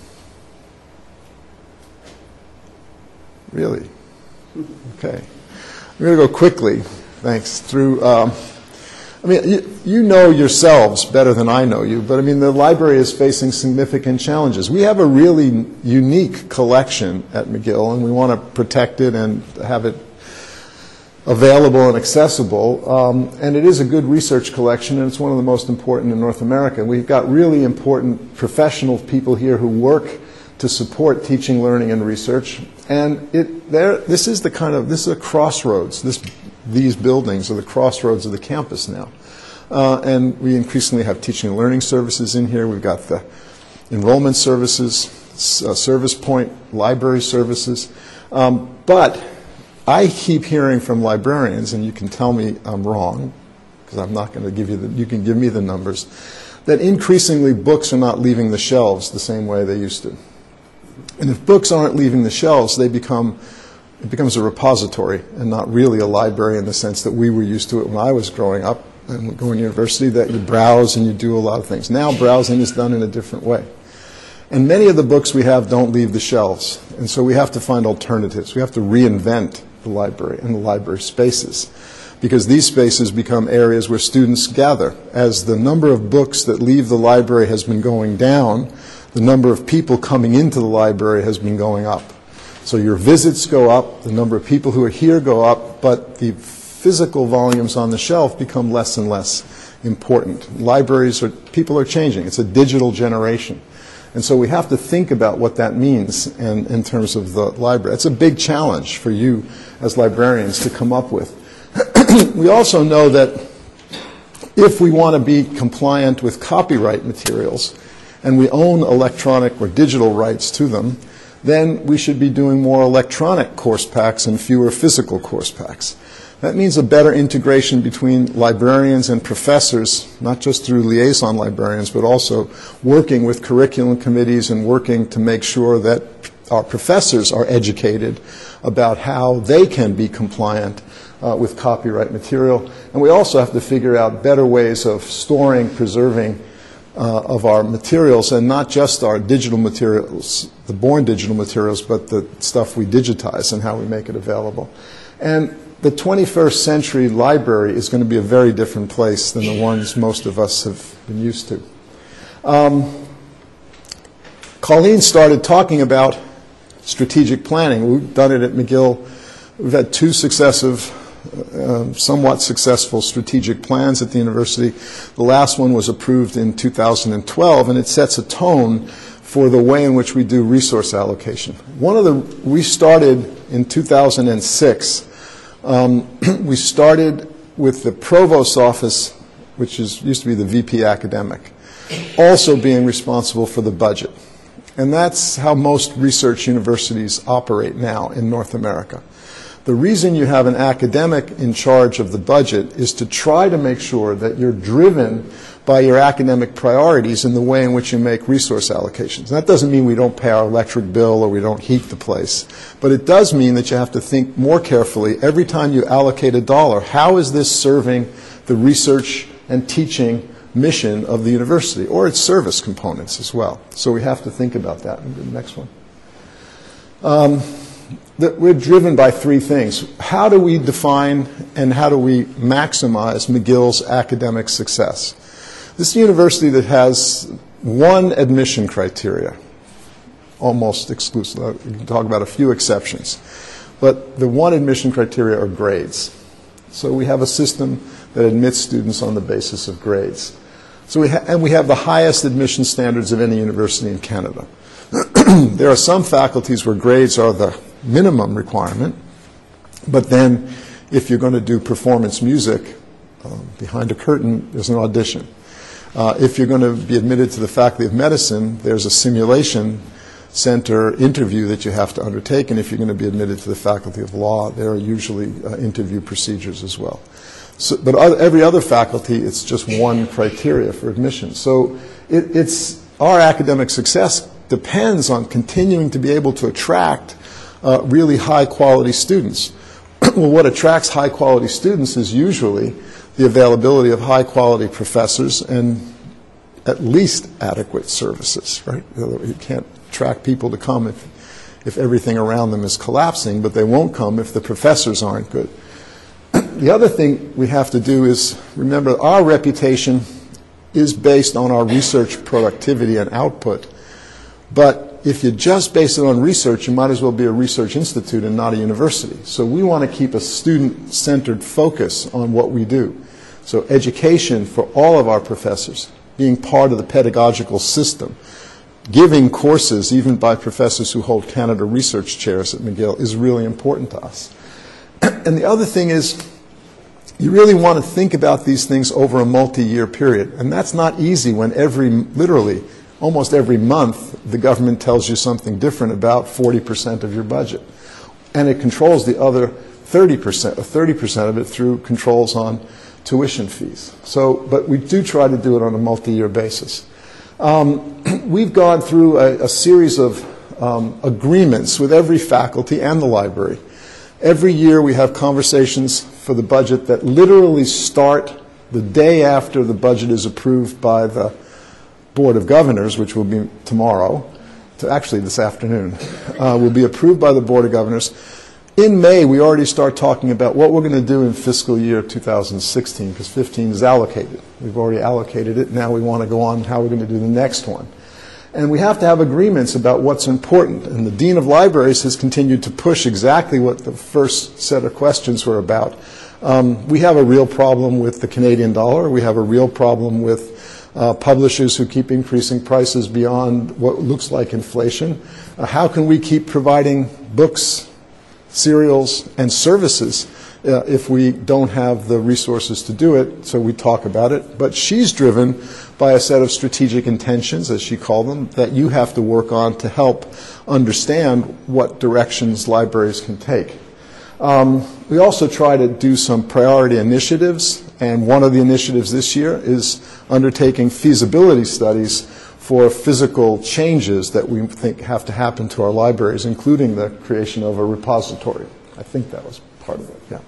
Really? Okay. I'm going to go quickly. Thanks. Through. Um, I mean, you, you know yourselves better than I know you, but I mean, the library is facing significant challenges. We have a really unique collection at McGill, and we want to protect it and have it available and accessible. Um, and it is a good research collection, and it's one of the most important in North America. We've got really important professional people here who work to support teaching, learning, and research. And it, there, this is the kind of, this is a crossroads. This These buildings are the crossroads of the campus now. Uh, and we increasingly have teaching and learning services in here. We've got the enrollment services, uh, service point, library services. Um, but I keep hearing from librarians, and you can tell me I'm wrong, because I'm not going to give you the, you can give me the numbers, that increasingly books are not leaving the shelves the same way they used to. And if books aren't leaving the shelves, they become It becomes a repository and not really a library in the sense that we were used to it when I was growing up and going to university, that you browse and you do a lot of things. Now browsing is done in a different way. And many of the books we have don't leave the shelves. And so we have to find alternatives. We have to reinvent the library and the library spaces, because these spaces become areas where students gather. As the number of books that leave the library has been going down, the number of people coming into the library has been going up. So your visits go up, the number of people who are here go up, but the physical volumes on the shelf become less and less important. Libraries are, people are changing. It's a digital generation. And so we have to think about what that means in, in terms of the library. It's a big challenge for you as librarians to come up with. We also know that if we want to be compliant with copyright materials and we own electronic or digital rights to them, then we should be doing more electronic course packs and fewer physical course packs. That means a better integration between librarians and professors, not just through liaison librarians, but also working with curriculum committees and working to make sure that our professors are educated about how they can be compliant uh, with copyright material. And we also have to figure out better ways of storing, preserving Uh, of our materials, and not just our digital materials, the born digital materials, but the stuff we digitize and how we make it available. And the twenty-first century library is going to be a very different place than the ones most of us have been used to. Um, Colleen started talking about strategic planning. We've done it at McGill. We've had two successive Uh, somewhat successful strategic plans at the university. The last one was approved in two thousand twelve, and it sets a tone for the way in which we do resource allocation. One of the, we started in two thousand six, um, we started with the provost's office, which is, used to be the V P academic, also being responsible for the budget. And that's how most research universities operate now in North America. The reason you have an academic in charge of the budget is to try to make sure that you're driven by your academic priorities in the way in which you make resource allocations. That doesn't mean we don't pay our electric bill or we don't heat the place, but it does mean that you have to think more carefully every time you allocate a dollar. How is this serving the research and teaching mission of the university, or its service components as well? So we have to think about that. The next one. Um, That we're driven by three things. How do we define and how do we maximize McGill's academic success? This is a university that has one admission criteria, almost exclusive. We can talk about a few exceptions. But the one admission criteria are grades. So we have a system that admits students on the basis of grades. So we ha- and we have the highest admission standards of any university in Canada. There are some faculties where grades are the minimum requirement, but then if you're going to do performance music, um, behind a curtain, there's an audition. Uh, if you're going to be admitted to the Faculty of Medicine, there's a simulation center interview that you have to undertake, and if you're going to be admitted to the Faculty of Law, there are usually uh, interview procedures as well. So, but other, every other faculty, it's just one criteria for admission. So it, it's our academic success depends on continuing to be able to attract uh, really high-quality students. Well, what attracts high-quality students is usually the availability of high-quality professors and at least adequate services, right? You can't attract people to come if, if everything around them is collapsing, but they won't come if the professors aren't good. The other thing we have to do is remember our reputation is based on our research productivity and output. But if you just base it on research, you might as well be a research institute and not a university. So we want to keep a student-centered focus on what we do. So education for all of our professors, being part of the pedagogical system, giving courses even by professors who hold Canada research chairs at McGill is really important to us. And the other thing is, you really want to think about these things over a multi-year period. And that's not easy when every, literally, almost every month, the government tells you something different about forty percent of your budget. And it controls the other thirty percent, or thirty percent of it through controls on tuition fees. So, but we do try to do it on a multi-year basis. Um, we've gone through a, a series of um, agreements with every faculty and the library. Every year we have conversations for the budget that literally start the day after the budget is approved by the Board of Governors, which will be tomorrow, to actually this afternoon, uh, will be approved by the Board of Governors. In May, we already start talking about what we're going to do in fiscal year two thousand sixteen, because fifteen is allocated. We've already allocated it. Now we want to go on how we're going to do the next one. And we have to have agreements about what's important. And the Dean of Libraries has continued to push exactly what the first set of questions were about. Um, we have a real problem with the Canadian dollar. We have a real problem with Uh, publishers who keep increasing prices beyond what looks like inflation. Uh, how can we keep providing books, serials, and services uh, if we don't have the resources to do it? So we talk about it. But she's driven by a set of strategic intentions, as she called them, that you have to work on to help understand what directions libraries can take. Um, we also try to do some priority initiatives, and one of the initiatives this year is undertaking feasibility studies for physical changes that we think have to happen to our libraries, including the creation of a repository. I think that was part of it, yeah.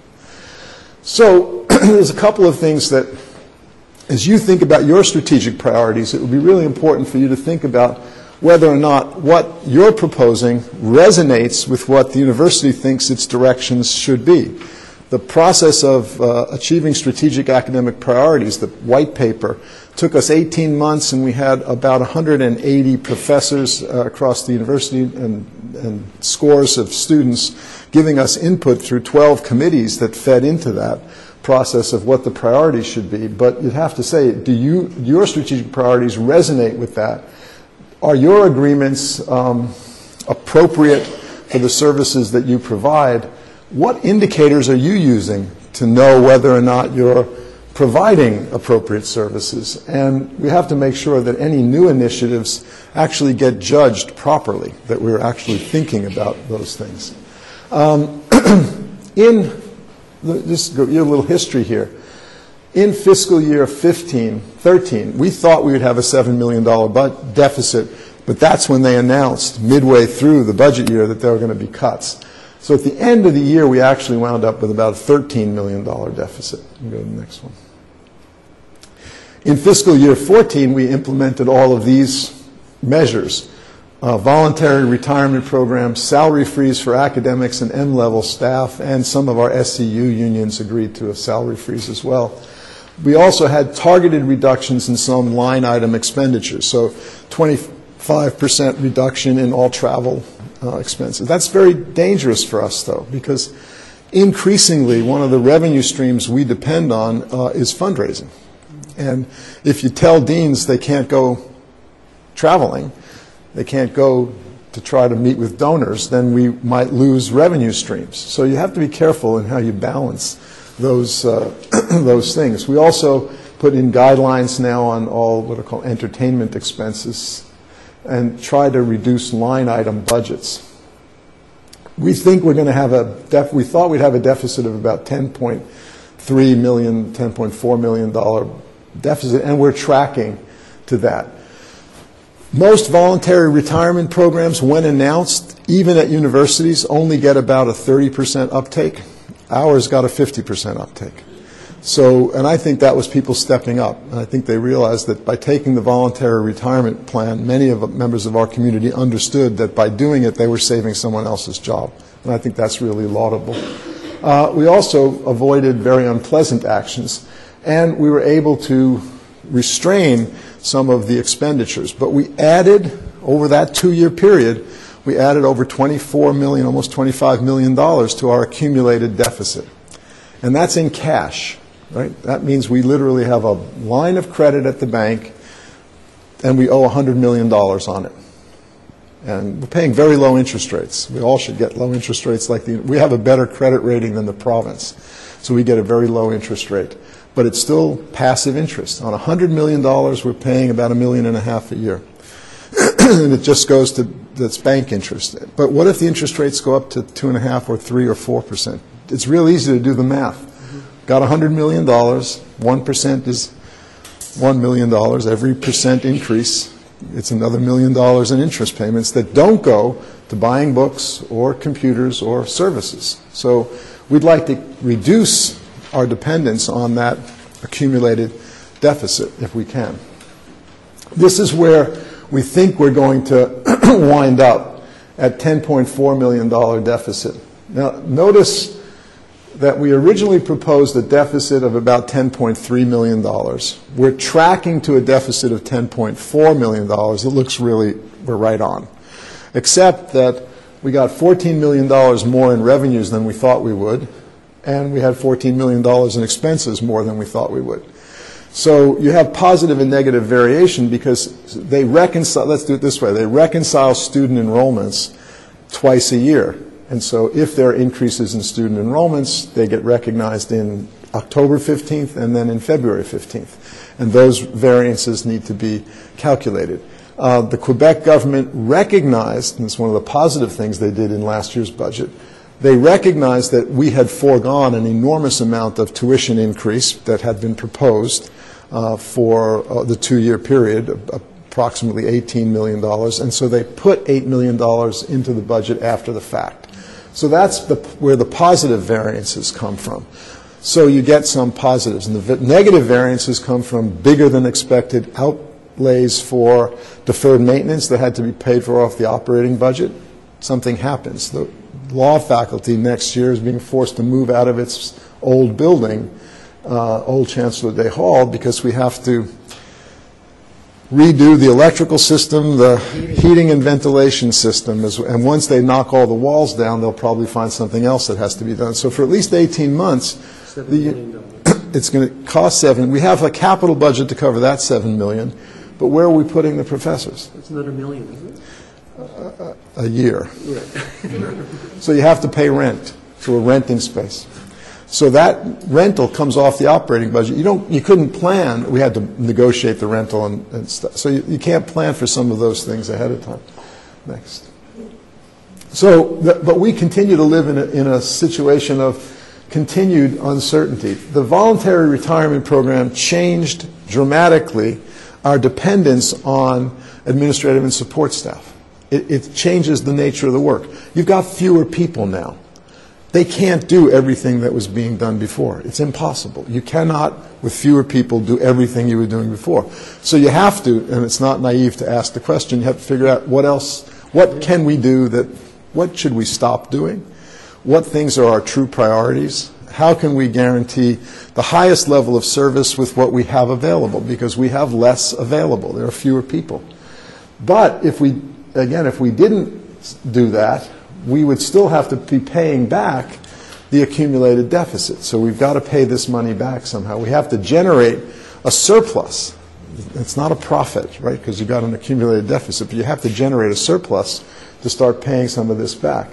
So there's a couple of things that, as you think about your strategic priorities, it would be really important for you to think about whether or not what you're proposing resonates with what the university thinks its directions should be. The process of uh, achieving strategic academic priorities, the white paper, took us eighteen months, and we had about one hundred eighty professors uh, across the university and, and scores of students giving us input through twelve committees that fed into that process of what the priorities should be. But you'd have to say, do you, your strategic priorities resonate with that? Are your agreements um, appropriate for the services that you provide? What indicators are you using to know whether or not you're providing appropriate services? And we have to make sure that any new initiatives actually get judged properly, that we're actually thinking about those things. Um, in, the, just go, a little history here. In fiscal year fifteen, thirteen, we thought we would have a seven million dollars deficit, but that's when they announced midway through the budget year that there were going to be cuts. So at the end of the year, we actually wound up with about a thirteen million dollars deficit. You go to the next one. In fiscal year fourteen, we implemented all of these measures. Uh, voluntary retirement programs, salary freeze for academics and M-level staff, and some of our S C U unions agreed to a salary freeze as well. We also had targeted reductions in some line item expenditures. So twenty-five percent reduction in all travel uh, expenses. That's very dangerous for us, though, because increasingly one of the revenue streams we depend on uh, is fundraising. And if you tell deans they can't go traveling, they can't go to try to meet with donors, then we might lose revenue streams. So you have to be careful in how you balance those, uh, those things. We also put in guidelines now on all what are called entertainment expenses and try to reduce line item budgets. We think we're going to have a, def we thought we'd have a deficit of about ten point three million dollars, ten point four million dollars deficit, and we're tracking to that. Most voluntary retirement programs, when announced, even at universities, only get about a thirty percent uptake. Ours got a fifty percent uptake. So, and I think that was people stepping up. And I think they realized that by taking the voluntary retirement plan, many of the members of our community understood that by doing it, they were saving someone else's job. And I think that's really laudable. Uh, we also avoided very unpleasant actions, and we were able to restrain some of the expenditures. But we added, over that two-year period, we added over twenty-four million dollars, almost twenty-five million dollars to our accumulated deficit. And that's in cash. Right? That means we literally have a line of credit at the bank, and we owe one hundred million dollars on it. And we're paying very low interest rates. We all should get low interest rates like the, we have a better credit rating than the province. So we get a very low interest rate. But it's still passive interest. On one hundred million dollars, we're paying about a million and a half a year. And it just goes to, that's bank interest. But what if the interest rates go up to two and a half or three or four percent? It's real easy to do the math. Got one hundred million dollars, one percent is one million dollars. Every percent increase, it's another million dollars in interest payments that don't go to buying books or computers or services. So we'd like to reduce our dependence on that accumulated deficit if we can. This is where we think we're going to wind up at ten point four million dollars deficit. Now, notice that we originally proposed a deficit of about ten point three million dollars. We're tracking to a deficit of ten point four million dollars. It looks really, we're right on. Except that we got fourteen million dollars more in revenues than we thought we would, and we had fourteen million dollars in expenses more than we thought we would. So you have positive and negative variation because they reconcile, let's do it this way, they reconcile student enrollments twice a year. And so if there are increases in student enrollments, they get recognized in October fifteenth and then in February fifteenth. And those variances need to be calculated. Uh, the Quebec government recognized, and it's one of the positive things they did in last year's budget, they recognized that we had foregone an enormous amount of tuition increase that had been proposed uh, for uh, the two-year period, approximately eighteen million dollars, and so they put eight million dollars into the budget after the fact. So that's the, where the positive variances come from. So you get some positives. And the negative variances come from bigger than expected outlays for deferred maintenance that had to be paid for off the operating budget. Something happens. The law faculty next year is being forced to move out of its old building, uh, Old Chancellor Day Hall, because we have to redo the electrical system, the heating and ventilation system, and once they knock all the walls down, they'll probably find something else that has to be done. So for at least eighteen months, the, it's going to cost seven. We have a capital budget to cover that seven million, but where are we putting the professors? That's another million, isn't it? Uh, a year. Right. So you have to pay rent to a renting space. So that rental comes off the operating budget. You don't, you couldn't plan. We had to negotiate the rental and, and stuff. So you, you can't plan for some of those things ahead of time. Next. So, the, but we continue to live in a, in a situation of continued uncertainty. The voluntary retirement program changed dramatically our dependence on administrative and support staff. It, it changes the nature of the work. You've got fewer people now. They can't do everything that was being done before. It's impossible. You cannot, with fewer people, do everything you were doing before. So you have to, and it's not naive to ask the question, you have to figure out what else, what can we do that, what should we stop doing? What things are our true priorities? How can we guarantee the highest level of service with what we have available? Because we have less available. There are fewer people. But if we, again, if we didn't do that, we would still have to be paying back the accumulated deficit. So we've got to pay this money back somehow. We have to generate a surplus. It's not a profit, right, because you've got an accumulated deficit, but you have to generate a surplus to start paying some of this back.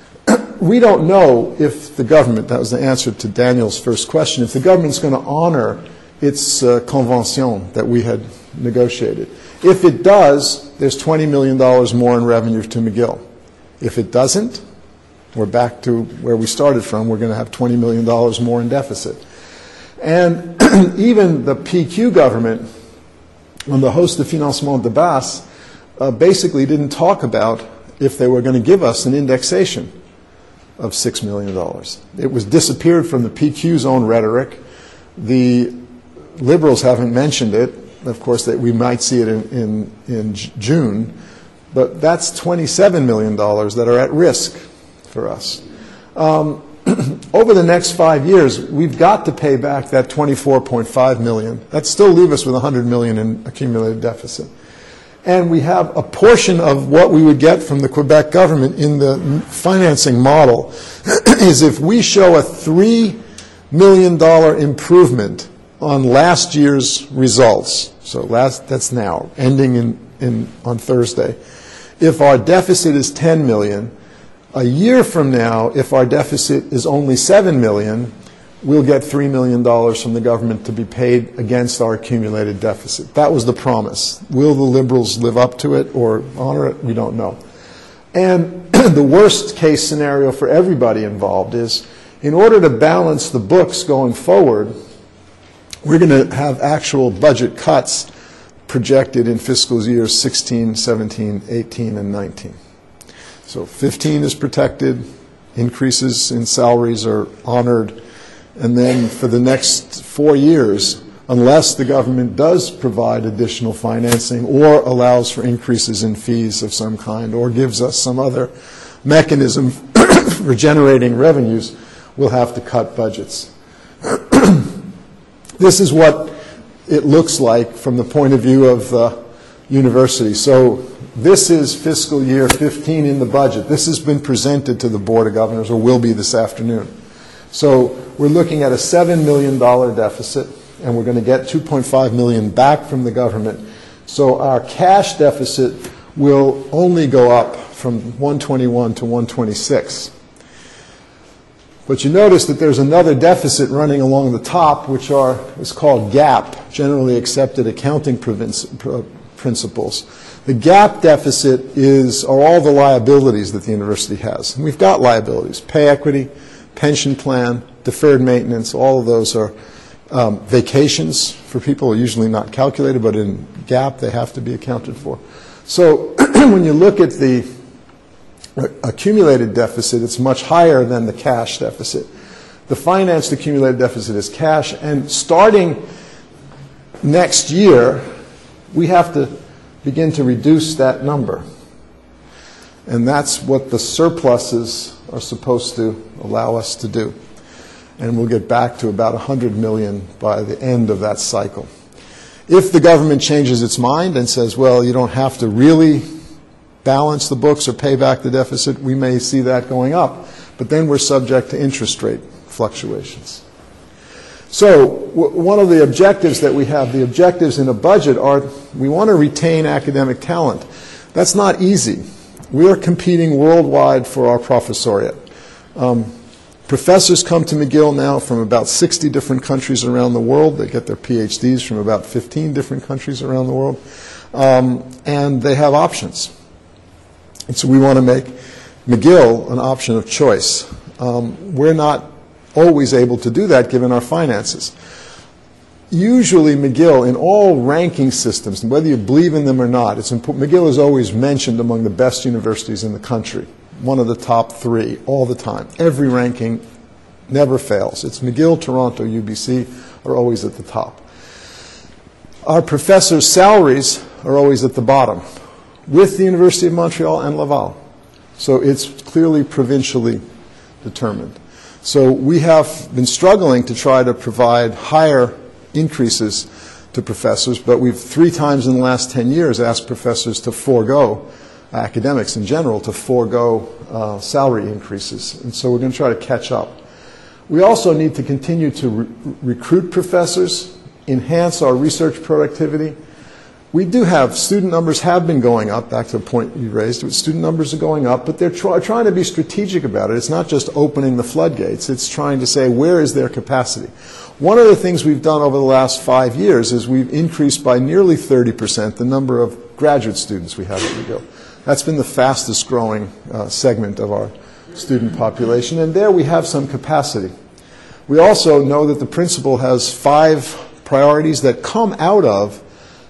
We don't know if the government, that was the answer to Daniel's first question, if the government's going to honor its uh, convention that we had negotiated. If it does, there's twenty million dollars more in revenue to McGill. If it doesn't, we're back to where we started from. We're going to have twenty million dollars more in deficit. And even the P Q government, on the Haus de Financement de Base, uh, basically didn't talk about if they were going to give us an indexation of six million dollars. It was disappeared from the P Q's own rhetoric. The Liberals haven't mentioned it. Of course, that we might see it in, in, in June. But that's twenty-seven million dollars that are at risk for us. Um, over the next five years, we've got to pay back that twenty-four point five million dollars. That still leaves us with one hundred million dollars in accumulated deficit. And we have a portion of what we would get from the Quebec government in the financing model is if we show a three million dollars improvement on last year's results, so last, that's now, ending in, in, on Thursday. If our deficit is ten million dollars, a year from now, if our deficit is only seven million dollars, we'll get three million dollars from the government to be paid against our accumulated deficit. That was the promise. Will the Liberals live up to it or honor it? We don't know. And the worst case scenario for everybody involved is, in order to balance the books going forward, we're going to have actual budget cuts projected in fiscal years sixteen, seventeen, eighteen, and nineteen. So fifteen is protected, increases in salaries are honored, and then for the next four years, unless the government does provide additional financing or allows for increases in fees of some kind or gives us some other mechanism for generating revenues, we'll have to cut budgets. This is what it looks like from the point of view of the university. So this is fiscal year fifteen in the budget. This has been presented to the Board of Governors, or will be this afternoon. So we're looking at a seven million dollars deficit, and we're going to get two point five million dollars back from the government. So our cash deficit will only go up from one twenty-one to one twenty-six. But you notice that there's another deficit running along the top, which are is called GAP, Generally Accepted Accounting Principles. The GAP deficit is are all the liabilities that the university has. And we've got liabilities: pay equity, pension plan, deferred maintenance. All of those are um, vacations for people, usually not calculated, but in GAP they have to be accounted for. So when you look at the accumulated deficit, it's much higher than the cash deficit. The financed accumulated deficit is cash, and starting next year, we have to begin to reduce that number. And that's what the surpluses are supposed to allow us to do. And we'll get back to about one hundred million dollars by the end of that cycle. If the government changes its mind and says, well, you don't have to really balance the books or pay back the deficit, we may see that going up. But then we're subject to interest rate fluctuations. So w one of the objectives that we have, the objectives in a budget are we want to retain academic talent. That's not easy. We are competing worldwide for our professoriate. Um, professors come to McGill now from about sixty different countries around the world. They get their PhDs from about fifteen different countries around the world. Um, and they have options. And so we want to make McGill an option of choice. Um, we're not always able to do that given our finances. Usually McGill, in all ranking systems, and whether you believe in them or not, it's important. McGill is always mentioned among the best universities in the country, one of the top three all the time. Every ranking never fails. It's McGill, Toronto, U B C are always at the top. Our professors' salaries are always at the bottom, with the University of Montreal and Laval. So it's clearly provincially determined. So we have been struggling to try to provide higher increases to professors, but we've three times in the last ten years asked professors to forego academics in general to forego uh, salary increases. And so we're going to try to catch up. We also need to continue to re recruit professors, enhance our research productivity. We do have, student numbers have been going up, back to the point you raised, student numbers are going up, but they're try, trying to be strategic about it. It's not just opening the floodgates, it's trying to say where is their capacity. One of the things we've done over the last five years is we've increased by nearly thirty percent the number of graduate students we have at McGill. That's been the fastest growing uh, segment of our student population, and there we have some capacity. We also know that the principal has five priorities that come out of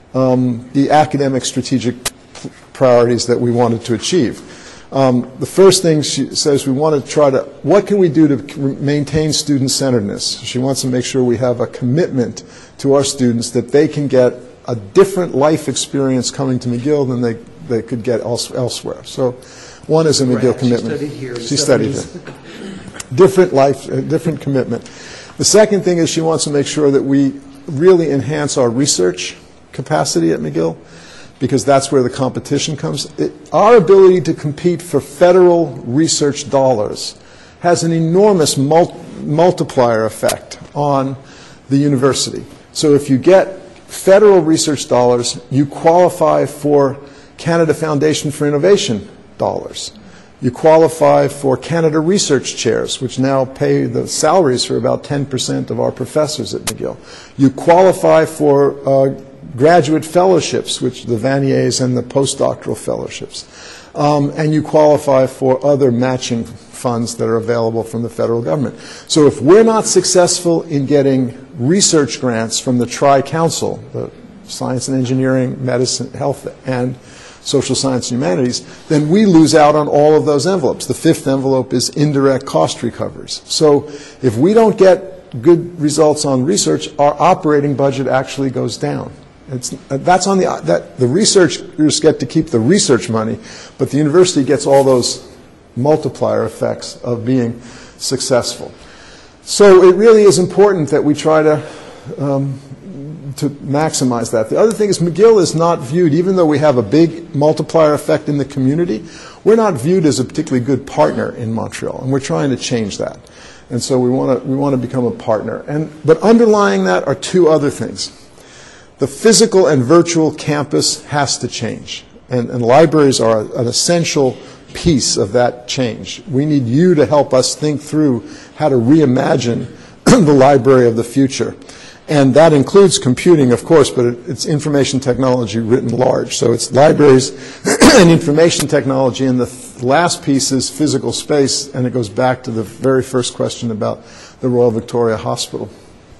um, the academic strategic priorities that we wanted to achieve. Um, the first thing she says, we want to try to, what can we do to maintain student-centeredness? She wants to make sure we have a commitment to our students that they can get a different life experience coming to McGill than they, they could get else, elsewhere. So one is a McGill Brad, commitment. She studied here. She studied here. Different life, uh, different commitment. The second thing is she wants to make sure that we really enhance our research capacity at McGill, because that's where the competition comes. It, our ability to compete for federal research dollars has an enormous mul multiplier effect on the university. So if you get federal research dollars, you qualify for Canada Foundation for Innovation dollars. You qualify for Canada Research Chairs, which now pay the salaries for about ten percent of our professors at McGill. You qualify for uh, graduate fellowships, which the Vaniers and the postdoctoral fellowships. Um, and you qualify for other matching funds that are available from the federal government. So if we're not successful in getting research grants from the Tri-Council, the Science and Engineering, Medicine, Health, and Social Science and Humanities, then we lose out on all of those envelopes. The fifth envelope is indirect cost recoveries. So if we don't get good results on research, our operating budget actually goes down. It's, that's on the, that, the researchers get to keep the research money, but the university gets all those multiplier effects of being successful. So it really is important that we try to, um, to maximize that. The other thing is McGill is not viewed, even though we have a big multiplier effect in the community, we're not viewed as a particularly good partner in Montreal, and we're trying to change that. And so we want to, we want to become a partner. And, but underlying that are two other things. The physical and virtual campus has to change, and, and libraries are an essential piece of that change. We need you to help us think through how to reimagine the library of the future. And that includes computing, of course, but it, it's information technology written large. So it's libraries and information technology, and the th last piece is physical space, and it goes back to the very first question about the Royal Victoria Hospital.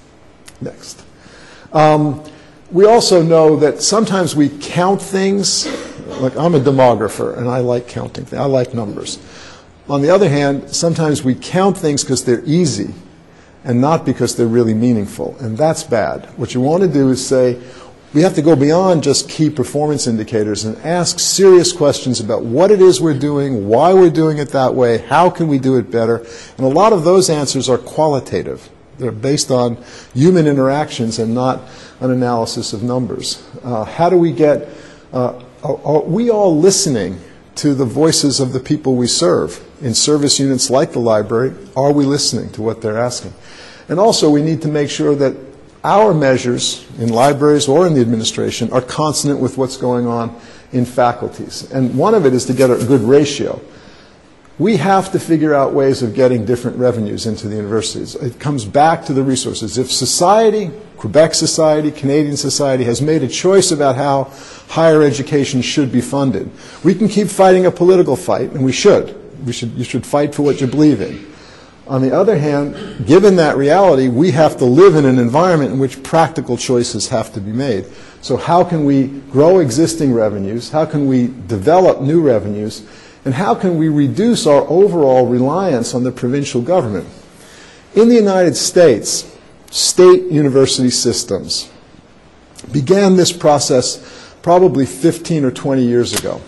Next. Um, We also know that sometimes we count things. Like, I'm a demographer, and I like counting things. I like numbers. On the other hand, sometimes we count things because they're easy and not because they're really meaningful, and that's bad. What you want to do is say, we have to go beyond just key performance indicators and ask serious questions about what it is we're doing, why we're doing it that way, how can we do it better, and a lot of those answers are qualitative. They're based on human interactions and not an analysis of numbers. Uh, how do we get, uh, are, are we all listening to the voices of the people we serve? In service units like the library, are we listening to what they're asking? And also we need to make sure that our measures in libraries or in the administration are consonant with what's going on in faculties. And one of it is to get a good ratio. We have to figure out ways of getting different revenues into the universities. It comes back to the resources. If society, Quebec society, Canadian society, has made a choice about how higher education should be funded, we can keep fighting a political fight, and we should. We should, you should fight for what you believe in. On the other hand, given that reality, we have to live in an environment in which practical choices have to be made. So how can we grow existing revenues? How can we develop new revenues? And how can we reduce our overall reliance on the provincial government? In the United States, state university systems began this process probably fifteen or twenty years ago.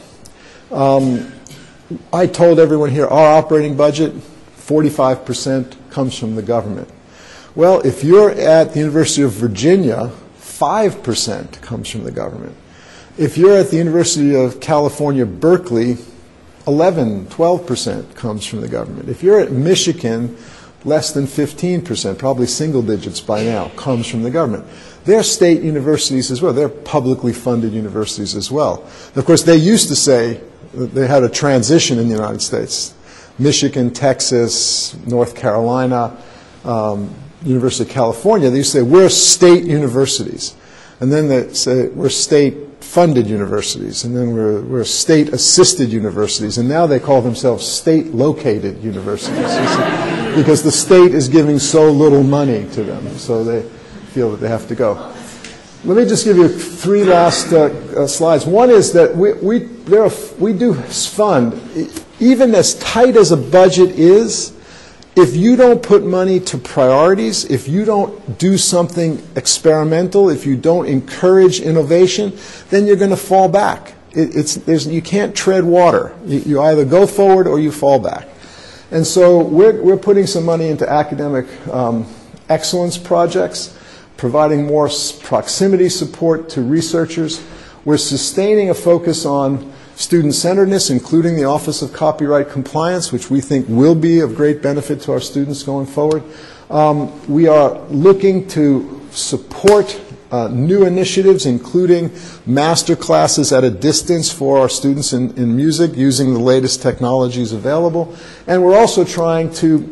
Um, I told everyone here, our operating budget, forty-five percent comes from the government. Well, if you're at the University of Virginia, five percent comes from the government. If you're at the University of California, Berkeley, eleven, twelve percent comes from the government. If you're at Michigan, less than fifteen percent, probably single digits by now, comes from the government. They're state universities as well. They're publicly funded universities as well. And of course, they used to say that they had a transition in the United States. Michigan, Texas, North Carolina, um, University of California, they used to say, we're state universities. And then they say, we're state-funded universities. And then we're, we're state-assisted universities. And now they call themselves state-located universities. Because the state is giving so little money to them. So they feel that they have to go. Let me just give you three last uh, uh, slides. One is that we, we, there are, we do fund, even as tight as a budget is, if you don't put money to priorities, if you don't do something experimental, if you don't encourage innovation, then you're going to fall back. It, it's, there's, you can't tread water. You, you either go forward or you fall back. And so we're, we're putting some money into academic um, excellence projects, providing more proximity support to researchers. We're sustaining a focus on student-centeredness, including the Office of Copyright Compliance, which we think will be of great benefit to our students going forward. Um, we are looking to support uh, new initiatives, including master classes at a distance for our students in, in music, using the latest technologies available. And we're also trying to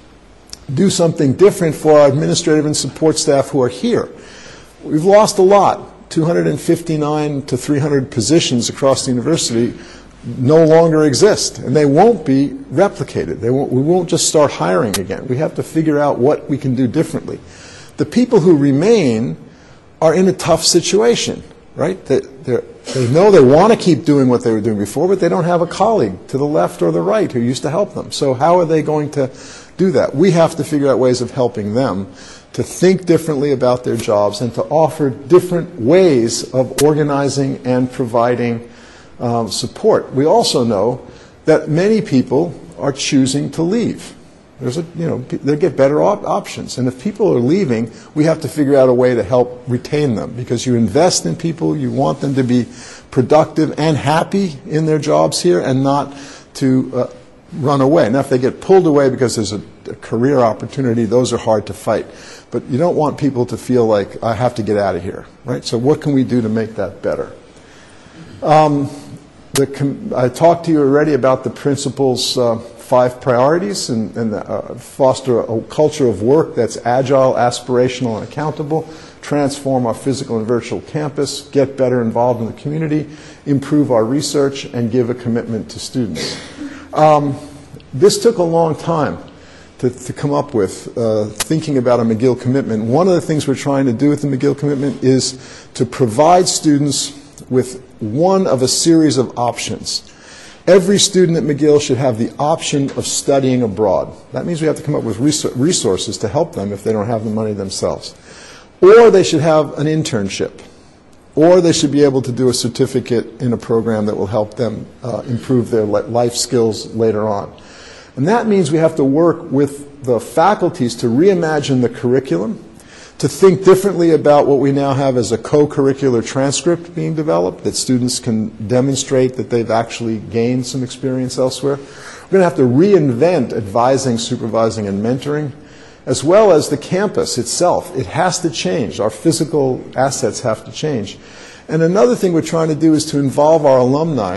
do something different for our administrative and support staff who are here. We've lost a lot, two hundred fifty-nine to three hundred positions across the university no longer exist, and they won't be replicated. They won't, we won't just start hiring again. We have to figure out what we can do differently. The people who remain are in a tough situation, right? They, they know they want to keep doing what they were doing before, but they don't have a colleague to the left or the right who used to help them. So how are they going to do that? We have to figure out ways of helping them to think differently about their jobs and to offer different ways of organizing and providing um, support. We also know that many people are choosing to leave. There's a, you know, they get better op options. And if people are leaving, we have to figure out a way to help retain them, because you invest in people, you want them to be productive and happy in their jobs here and not to uh, run away. Now, if they get pulled away because there's a, a career opportunity, those are hard to fight. But you don't want people to feel like, I have to get out of here, right? So what can we do to make that better? Um, the com I talked to you already about the principal's uh, five priorities, and, and uh, foster a culture of work that's agile, aspirational, and accountable, transform our physical and virtual campus, get better involved in the community, improve our research, and give a commitment to students. Um, this took a long time to, to come up with, uh, thinking about a McGill commitment. One of the things we're trying to do with the McGill commitment is to provide students with one of a series of options. Every student at McGill should have the option of studying abroad. That means we have to come up with resources to help them if they don't have the money themselves. Or they should have an internship. Or they should be able to do a certificate in a program that will help them uh, improve their life skills later on. And that means we have to work with the faculties to reimagine the curriculum, to think differently about what we now have as a co-curricular transcript being developed, that students can demonstrate that they've actually gained some experience elsewhere. We're going to have to reinvent advising, supervising, and mentoring, as well as the campus itself. It has to change. Our physical assets have to change. And another thing we're trying to do is to involve our alumni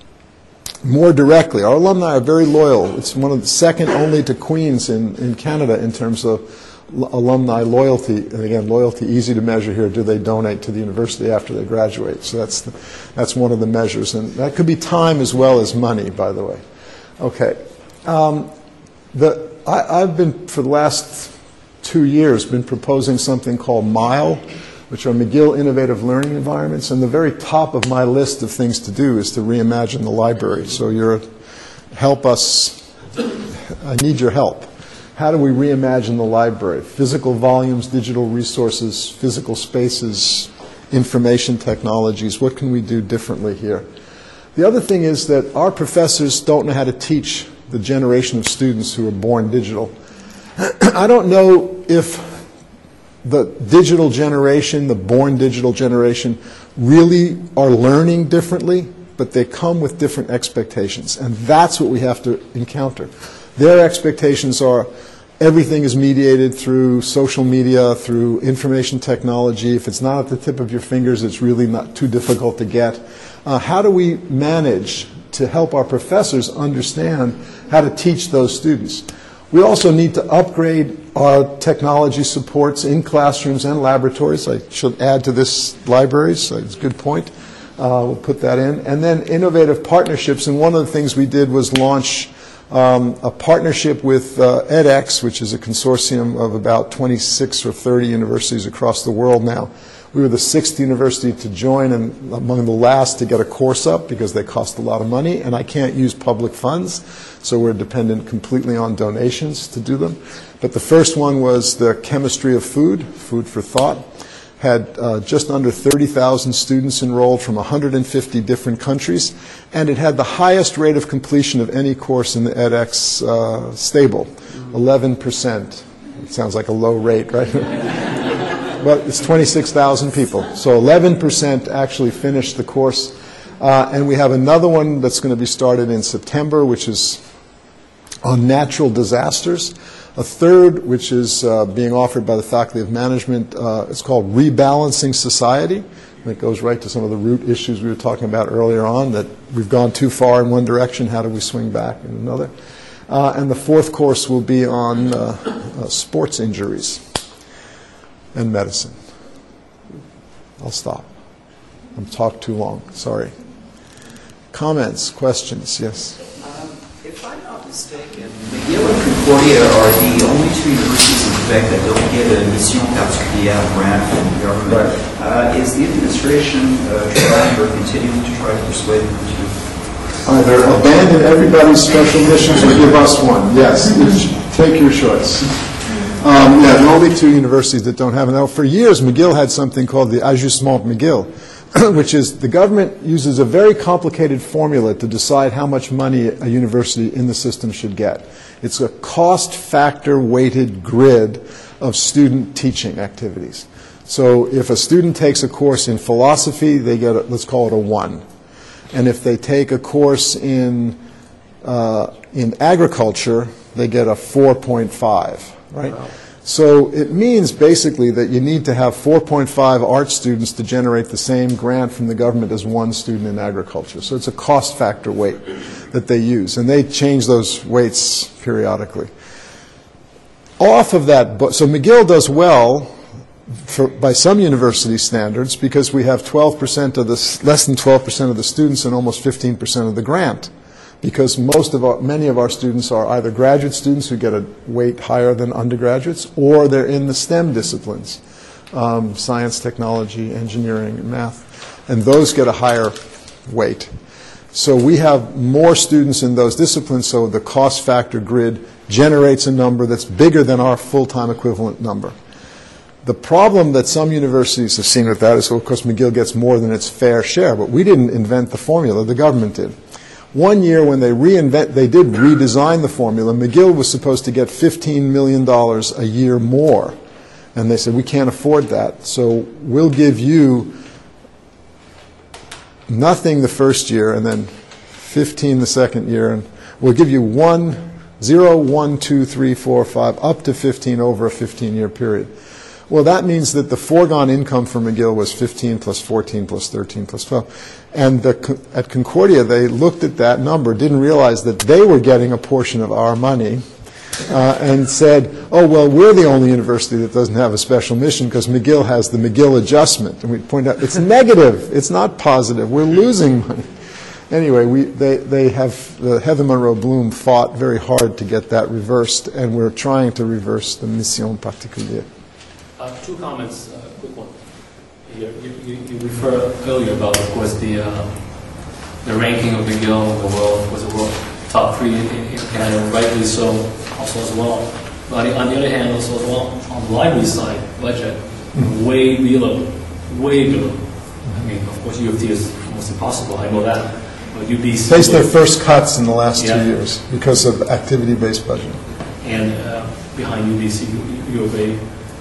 more directly. Our alumni are very loyal. It's one of the second only to Queen's in, in Canada in terms of alumni loyalty. And again, loyalty easy to measure here. Do they donate to the university after they graduate? So that's, the, that's one of the measures. And that could be time as well as money, by the way. Okay. Um, the, I, I've been, for the last two years, been proposing something called MILE, which are McGill Innovative Learning Environments. And the very top of my list of things to do is to reimagine the library. So you're, help us, I need your help. How do we reimagine the library? Physical volumes, digital resources, physical spaces, information technologies. What can we do differently here? The other thing is that our professors don't know how to teach the generation of students who are born digital. I don't know if the digital generation, the born digital generation, really are learning differently, but they come with different expectations. And that's what we have to encounter. Their expectations are everything is mediated through social media, through information technology. If it's not at the tip of your fingers, it's really not too difficult to get. Uh, how do we manage to help our professors understand how to teach those students? We also need to upgrade our technology supports in classrooms and laboratories. I should add to this library, so it's a good point. Uh, we'll put that in. And then innovative partnerships, and one of the things we did was launch um, a partnership with uh, edX, which is a consortium of about twenty-six or thirty universities across the world now. We were the sixth university to join and among the last to get a course up because they cost a lot of money, and I can't use public funds, so we're dependent completely on donations to do them. But the first one was the chemistry of food, food for thought. Had uh, just under thirty thousand students enrolled from one hundred fifty different countries, and it had the highest rate of completion of any course in the edX uh, stable, eleven percent. It sounds like a low rate, right? But it's twenty-six thousand people. So eleven percent actually finished the course. Uh, and we have another one that's going to be started in September, which is on natural disasters. A third, which is uh, being offered by the Faculty of Management, uh, it's called Rebalancing Society. And it goes right to some of the root issues we were talking about earlier on, that we've gone too far in one direction, how do we swing back in another? Uh, and the fourth course will be on uh, uh, sports injuries and medicine. I'll stop. I've talked too long, sorry. Comments, questions, yes? Um, if I'm not mistaken, McGill and Concordia are the only two universities in Quebec that don't get a mission particulière grant from the government. Right. Uh, is the administration uh, trying or continuing to try to persuade them to either abandon everybody's special missions or give us one? Yes, take your choice. Um, yeah, the only two universities that don't have it. Now, for years, McGill had something called the Ajustement McGill, which is the government uses a very complicated formula to decide how much money a university in the system should get. It's a cost factor weighted grid of student teaching activities. So if a student takes a course in philosophy, they get, a, let's call it a one. And if they take a course in, uh, in agriculture, they get a four point five. Right? Wow. So it means basically that you need to have four point five art students to generate the same grant from the government as one student in agriculture. So it's a cost factor weight that they use, and they change those weights periodically. Off of that, so McGill does well for, by some university standards because we have twelve percent of the, less than twelve percent of the students and almost fifteen percent of the grant. Because most of our, many of our students are either graduate students who get a weight higher than undergraduates, or they're in the STEM disciplines, um, science, technology, engineering, and math, and those get a higher weight. So we have more students in those disciplines, so the cost factor grid generates a number that's bigger than our full-time equivalent number. The problem that some universities have seen with that is, well, of course, McGill gets more than its fair share, but we didn't invent the formula, the government did. One year when they reinvent, they did redesign the formula, McGill was supposed to get fifteen million dollars a year more. And they said, we can't afford that, so we'll give you nothing the first year and then fifteen the second year, and we'll give you one, zero, one, two, three, four, five, up to fifteen over a fifteen-year period. Well, that means that the foregone income for McGill was fifteen plus fourteen plus thirteen plus twelve. And the, at Concordia, they looked at that number, didn't realize that they were getting a portion of our money, uh, and said, oh, well, we're the only university that doesn't have a special mission because McGill has the McGill adjustment. And we point out, it's negative. It's not positive. We're losing money. Anyway, we, they, they have, uh, Heather Monroe Bloom fought very hard to get that reversed, and we're trying to reverse the mission particulière. Uh, two comments, uh, quick one. You, you, you referred earlier about, of course, the uh, the ranking of McGill in the world was a world top three in, in Canada, rightly so, also as well. But on the other hand, also as well, on the library side, budget, mm-hmm. way below, way below. Mm-hmm. I mean, of course, U of T is almost impossible, I know that. But U B C faced their first cuts in the last yeah. two years because of activity-based budget. And uh, behind U B C, U, U of A,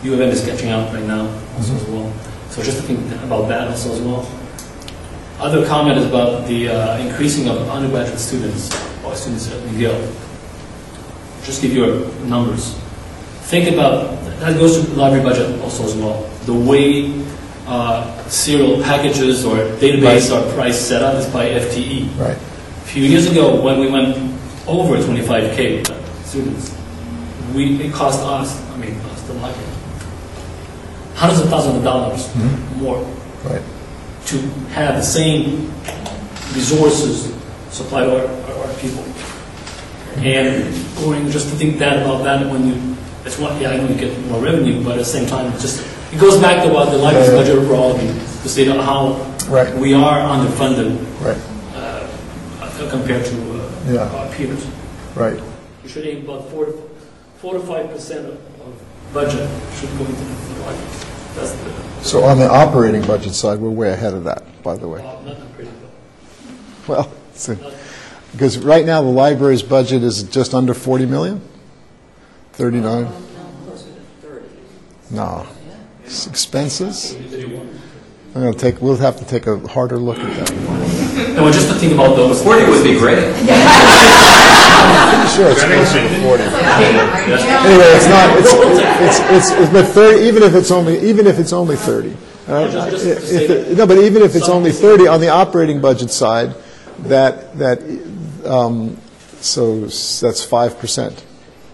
U of M is catching up right now also as well. So just to think about that also as well. Other comment is about the uh, increasing of undergraduate students or students at McGill. Just give you numbers. Think about, that goes to the library budget also as well. The way uh, serial packages or database Right. are priced set up is by F T E. Right. A few years ago, when we went over twenty-five K students, we, it cost us, I mean, us, the library, hundreds of thousands of dollars Mm-hmm. more Right. to have the same resources supplied to our, our, our people. And going just to think that about that when you, it's one, yeah, I know you get more revenue, but at the same time, it's just, it goes back to what the library's Yeah, yeah. budget overall, to say that how Right. we are underfunded Right. uh, compared to uh, Yeah. our peers. Right. We should aim about four, to- four to five percent of, of budget should go into the library. That's the, So on the operating budget side, we're way ahead of that, by the way. uh, not pretty good. Well, so, because right now the library's budget is just under forty million? thirty-nine? No. It's expenses? I'm going to take, we'll have to take a harder look at that. No, just to think about those. forty would be great. I'm sure it's closer to forty. Anyway, it's not, it's, it's, it's, it's, but thirty, even if it's only, even if it's only thirty. all right? Just- just to If say it- that- No, but even if it's only thirty, on the operating budget side, that, that, um, so s- that's five percent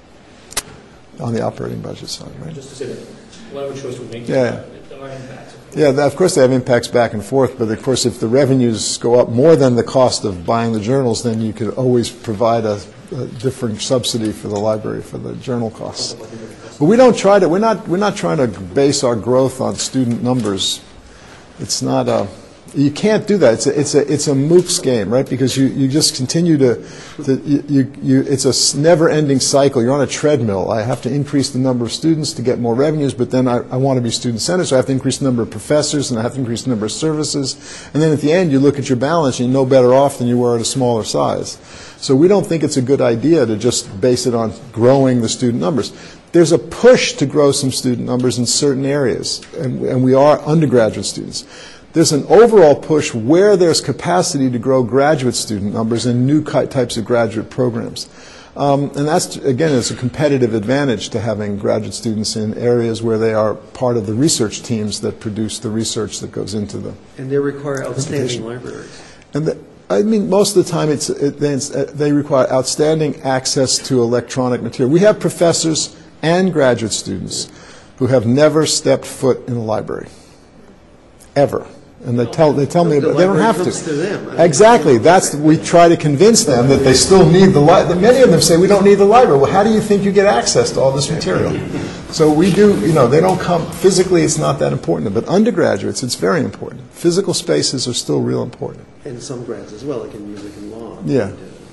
on the operating budget side, right? Just to say that whatever choice we make, Yeah. there are impacts. Yeah, that- of course they have impacts back and forth, but of course if the revenues go up more than the cost of buying the journals, then you could always provide a, a different subsidy for the library for the journal costs. But we don't try to, we're not, we're not trying to base our growth on student numbers. It's not a, you can't do that. It's a, it's a, it's a mooks game, right? Because you, you just continue to, to you, you, you, it's a s- never-ending cycle. You're on a treadmill. I have to increase the number of students to get more revenues, but then I, I want to be student-centered, so I have to increase the number of professors, and I have to increase the number of services. And then at the end, you look at your balance, and you're no better off than you were at a smaller size. So we don't think it's a good idea to just base it on growing the student numbers. There's a push to grow some student numbers in certain areas, and, and we are undergraduate students. There's an overall push where there's capacity to grow graduate student numbers and new ki- types of graduate programs. Um, and that's, again, it's a competitive advantage to having graduate students in areas where they are part of the research teams that produce the research that goes into the And they require outstanding Reputation. libraries. and the, I mean, most of the time, it's, it, it's, uh, they require outstanding access to electronic material. We have professors and graduate students who have never stepped foot in a library, ever. And they tell, they tell me, The they don't library have comes to. to them. Exactly. That's, we try to convince them that they still need the library. Many of them say, we don't need the library. Well, how do you think you get access to all this material? So we do, you know, they don't come, physically it's not that important, but undergraduates, it's very important. Physical spaces are still real important. And some grants as well, like in music and law. Yeah.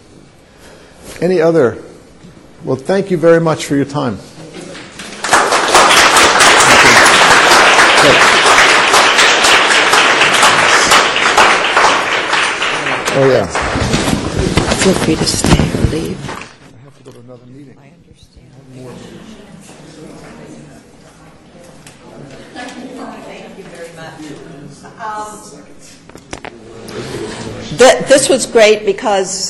Any other? Well, thank you very much for your time. Oh, yeah. Feel free to stay or leave. I have to go to another meeting. I understand. Thank you very much. Um, th- This was great because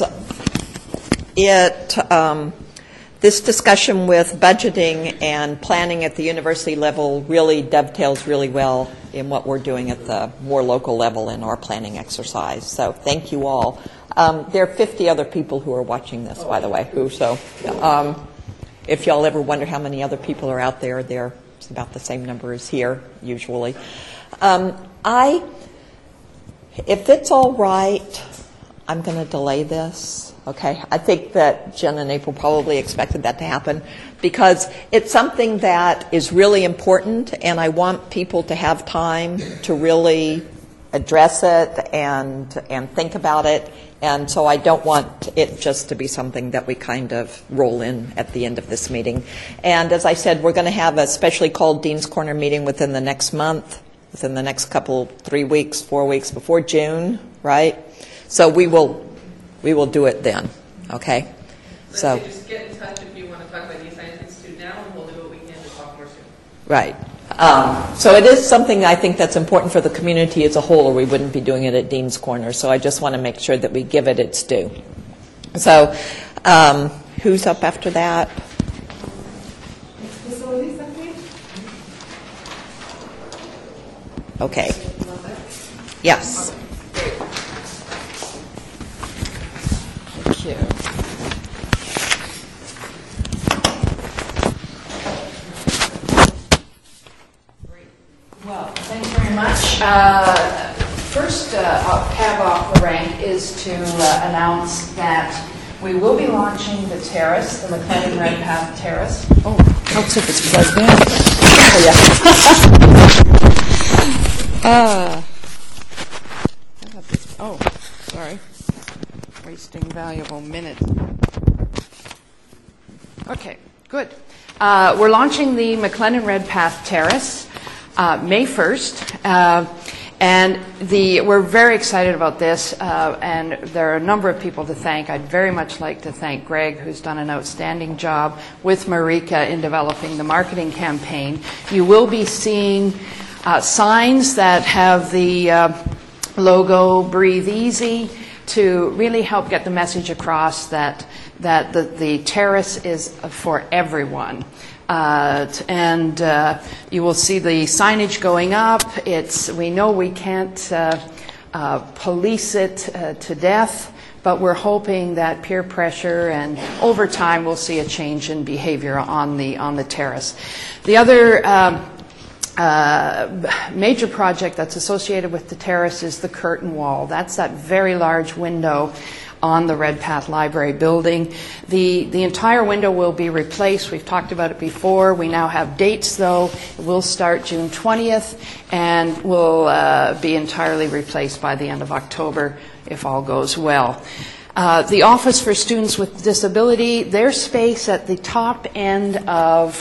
it, um, this discussion with budgeting and planning at the university level really dovetails really well in what we're doing at the more local level in our planning exercise. So thank you all. Um, there are fifty other people who are watching this, by the way, who, so um, if y'all ever wonder how many other people are out there, there's about the same number as here, usually. Um, I, if it's all right, I'm going to delay this, okay? I think that Jen and April probably expected that to happen because it's something that is really important, and I want people to have time to really address it and and think about it. And so I don't want it just to be something that we kind of roll in at the end of this meeting. And as I said, we're going to have a specially called Dean's Corner meeting within the next month, within the next couple, three weeks, four weeks before June, right? So we will we will do it then, okay? So Just get in touch if you want to talk about the Science Institute now, and we'll do what we can to talk more soon. Right. Um, so it is something I think that's important for the community as a whole, or we wouldn't be doing it at Dean's Corner. So I just want to make sure that we give it its due. So um, who's up after that? Okay. Yes. Thank you. Well, thanks very much. Uh, first uh, cab off the rank is to uh, announce that we will be launching the terrace, the McLennan Redpath Terrace. Oh, helps if it's plugged in. Oh, yeah. uh, I got this. Oh, sorry. Wasting valuable minutes. Okay, good. Uh, we're launching the McLennan Redpath Terrace uh, May first. Uh, And the, we're very excited about this, uh, and there are a number of people to thank. I'd very much like to thank Greg, who's done an outstanding job with Marika in developing the marketing campaign. You will be seeing uh, signs that have the uh, logo Breathe Easy to really help get the message across that, that the, the terrace is for everyone. Uh, and uh, you will see the signage going up. It's, we know we can't uh, uh, police it uh, to death, but we're hoping that peer pressure and over time we'll see a change in behavior on the, on the terrace. The other um, uh, major project that's associated with the terrace is the curtain wall. That's that very large window on the Redpath Library building. The, the entire window will be replaced. We've talked about it before. We now have dates, though. It will start June twentieth and will uh, be entirely replaced by the end of October if all goes well. Uh, the Office for Students with Disability, their space at the top end of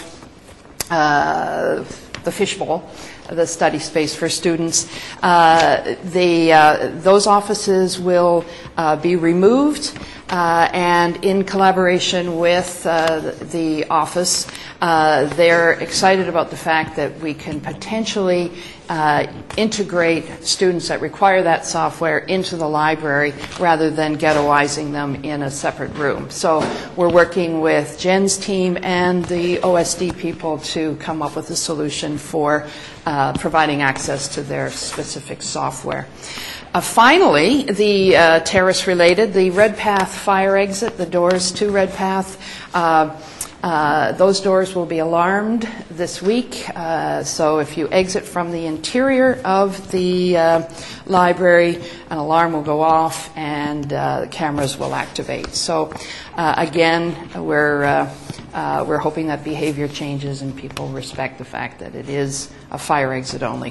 uh, the fishbowl, the study space for students. Uh, the, uh, those offices will uh, be removed, uh, and in collaboration with uh, the office, uh, they're excited about the fact that we can potentially uh, integrate students that require that software into the library rather than ghettoizing them in a separate room. So we're working with Jen's team and the O S D people to come up with a solution for uh, providing access to their specific software. Uh, finally, the uh, terrace-related, the Redpath fire exit, the doors to Redpath, uh, Uh, those doors will be alarmed this week, uh, so if you exit from the interior of the uh, library, an alarm will go off and uh, the cameras will activate. So uh, again, we're, uh, uh, we're hoping that behavior changes and people respect the fact that it is a fire exit only.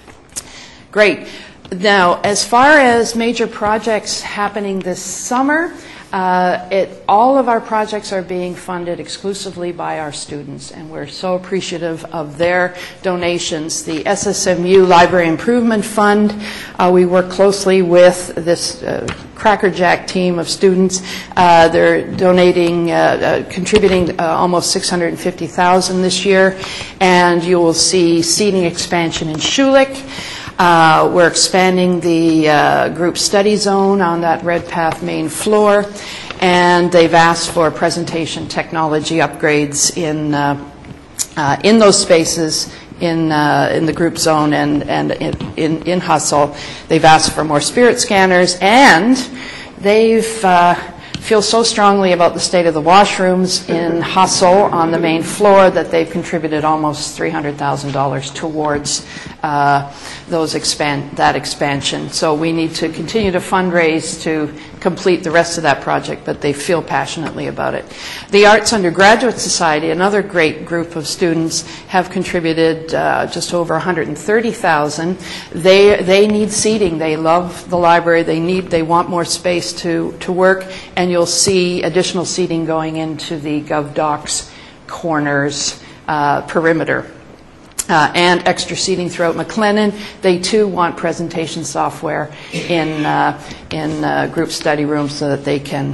Great. Now, as far as major projects happening this summer, Uh, it, all of our projects are being funded exclusively by our students, and we're so appreciative of their donations. The S S M U Library Improvement Fund, uh, we work closely with this uh, crackerjack team of students. Uh, they're donating, uh, uh, contributing uh, almost six hundred fifty thousand dollars this year, and you will see seating expansion in Schulich. Uh, we're expanding the uh, group study zone on that Redpath main floor, and they've asked for presentation technology upgrades in uh, uh, in those spaces in uh, in the group zone and and in, in in Hustle. They've asked for more spirit scanners, and they've uh, feel so strongly about the state of the washrooms in Hustle on the main floor that they've contributed almost three hundred thousand dollars towards uh, those expand that expansion. So we need to continue to fundraise to complete the rest of that project, but they feel passionately about it. The Arts Undergraduate Society, another great group of students, have contributed uh, just over one hundred thirty thousand dollars. They they need seating. They love the library. They need they want more space to to work, and you'll see additional seating going into the GovDocs corners uh, perimeter. Uh, and extra seating throughout McLennan. They too want presentation software in uh, in uh, group study rooms so that they can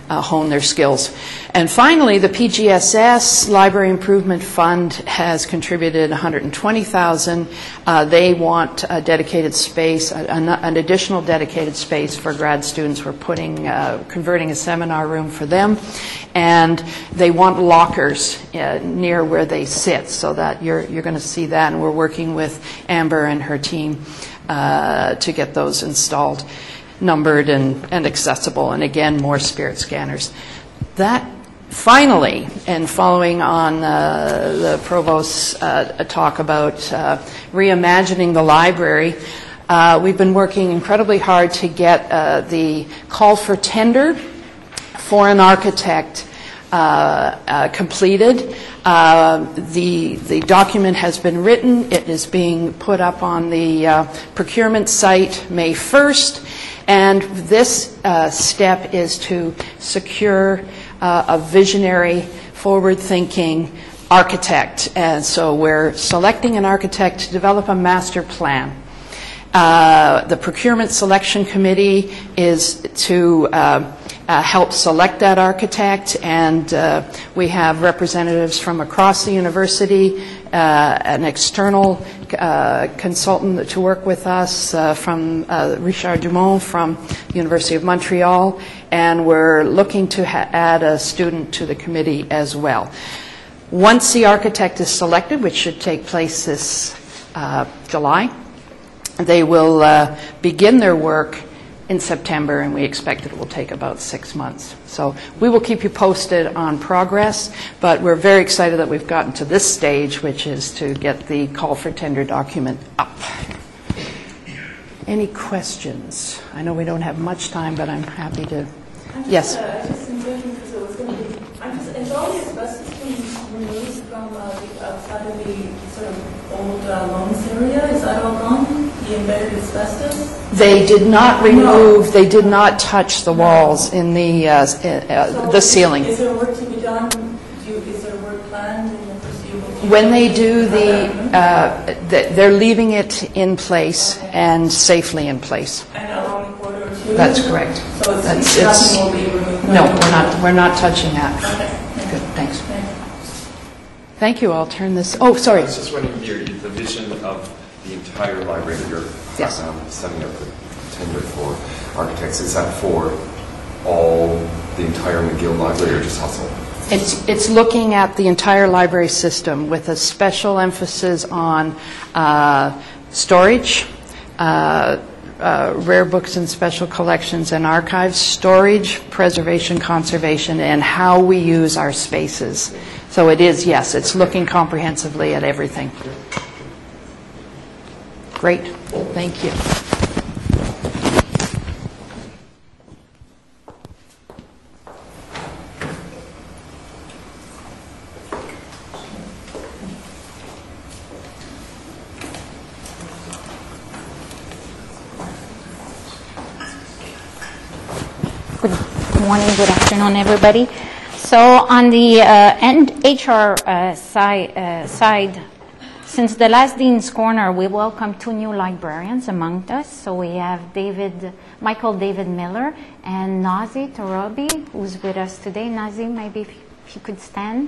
uh, hone their skills. And finally, the P G S S Library Improvement Fund has contributed one hundred twenty thousand dollars. Uh, they want a dedicated space, an, an additional dedicated space for grad students. We're putting, uh, converting a seminar room for them, and they want lockers uh, near where they sit, so that you're you're going to see that. And we're working with Amber and her team uh, to get those installed, numbered and, and accessible, and again, more spirit scanners. That finally, and following on uh, the Provost's uh, talk about uh, reimagining the library, uh, we've been working incredibly hard to get uh, the call for tender for an architect uh, uh, completed. Uh, the, the document has been written. It is being put up on the uh, procurement site May first. And this uh, step is to secure uh, a visionary, forward-thinking architect. And so we're selecting an architect to develop a master plan. Uh, the procurement selection committee is to uh, uh, help select that architect, and uh, we have representatives from across the university, uh, an external uh, consultant to work with us uh, from uh, Richard Dumont from the University of Montreal, and we're looking to ha- add a student to the committee as well. Once the architect is selected, which should take place this uh, July, they will uh, begin their work in September, and we expect it will take about six months. So we will keep you posted on progress, but we're very excited that we've gotten to this stage, which is to get the call for tender document up. Any questions? I know we don't have much time, but I'm happy to. I'm just, Yes. Uh, I just enjoyed it because it was going to be. I'm just is all the asbestos being removed from uh, the outside of the sort of old uh, Loans area? Is that all gone? The embedded asbestos? They did not remove, they did not touch the walls in the, uh, uh, So the ceiling. Is there work to be done? Do you, is there work planned in the foreseeable future? When they do the, uh, th- they're leaving it in place and safely in place. And along the corridor too? That's correct. So it's, That's- nothing it's- will be removed? No, we're not, we're not touching that. Okay. Good, thanks. Thank you. Thank you, I'll turn this, oh, sorry. I was just wondering, your, the vision of the entire library that you're Yes. um, setting up the tender for architects, is that for all the entire McGill library or just Hustle? It's, it's looking at the entire library system with a special emphasis on uh, storage, uh, uh, rare books and special collections and archives, storage, preservation, conservation, and how we use our spaces. So it is, yes, it's looking comprehensively at everything. Great, thank you. Good morning, good afternoon, everybody. So on the uh, end H R uh, side, uh, side, since the last Dean's Corner, we welcome two new librarians among us. So we have David, Michael David Miller and Nazi Tarabi, who's with us today. Nazi, maybe if you, if you could stand.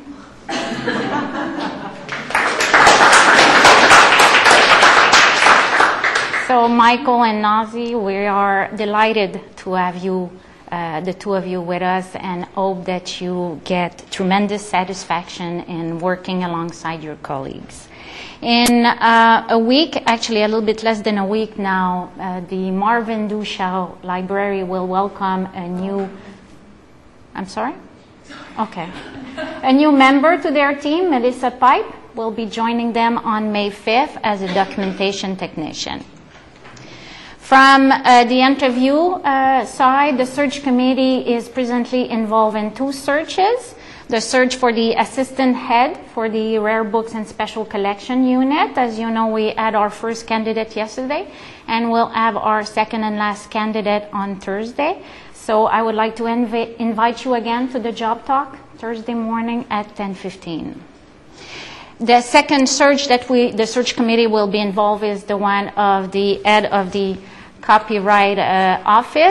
So Michael and Nazi, we are delighted to have you, uh, the two of you with us, and hope that you get tremendous satisfaction in working alongside your colleagues. In uh, a week, actually a little bit less than a week now, uh, the Marvin Duchamp Library will welcome a new, I'm sorry? Okay. A new member to their team, Melissa Pipe, will be joining them on May fifth as a documentation technician. From uh, the interview uh, side, the search committee is presently involved in two searches. The search for the assistant head for the Rare Books and Special Collection Unit. As you know, we had our first candidate yesterday, and we'll have our second and last candidate on Thursday. So I would like to inv- invite you again to the job talk Thursday morning at ten fifteen. The second search that we, the search committee will be involved is the one of the head of the copyright uh, office.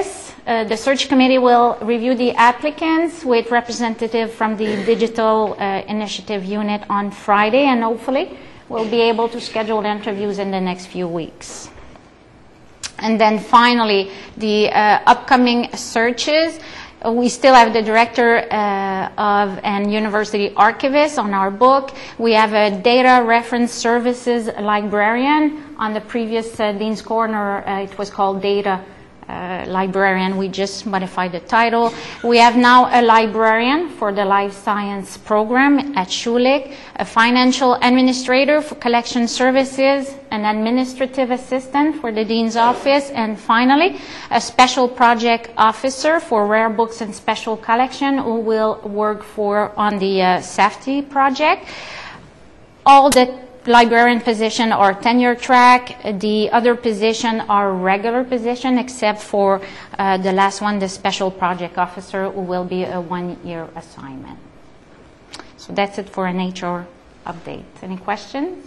Uh, the search committee will review the applicants with representative from the digital uh, initiative unit on Friday, and hopefully we'll be able to schedule interviews in the next few weeks. And then finally, the uh, upcoming searches. We still have the director uh, of and university archivist on our book. We have a data reference services librarian. On the previous uh, Dean's Corner, uh, it was called data uh, librarian. We just modified the title. We have now a librarian for the life science program at Schulich, a financial administrator for collection services, an administrative assistant for the dean's office, and finally, a special project officer for rare books and special collection who will work for on the uh, SAFTI project. All the librarian position are tenure track. The other position are regular position, except for uh, the last one, the special project officer, who will be a one-year assignment. So that's it for an H R update. Any questions?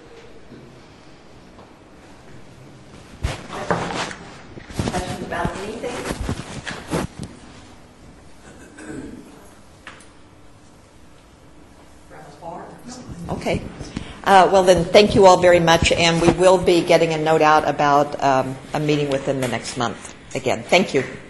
Questions about anything? Okay. Uh, well, then, thank you all very much, and we will be getting a note out about um, a meeting within the next month. Again, thank you.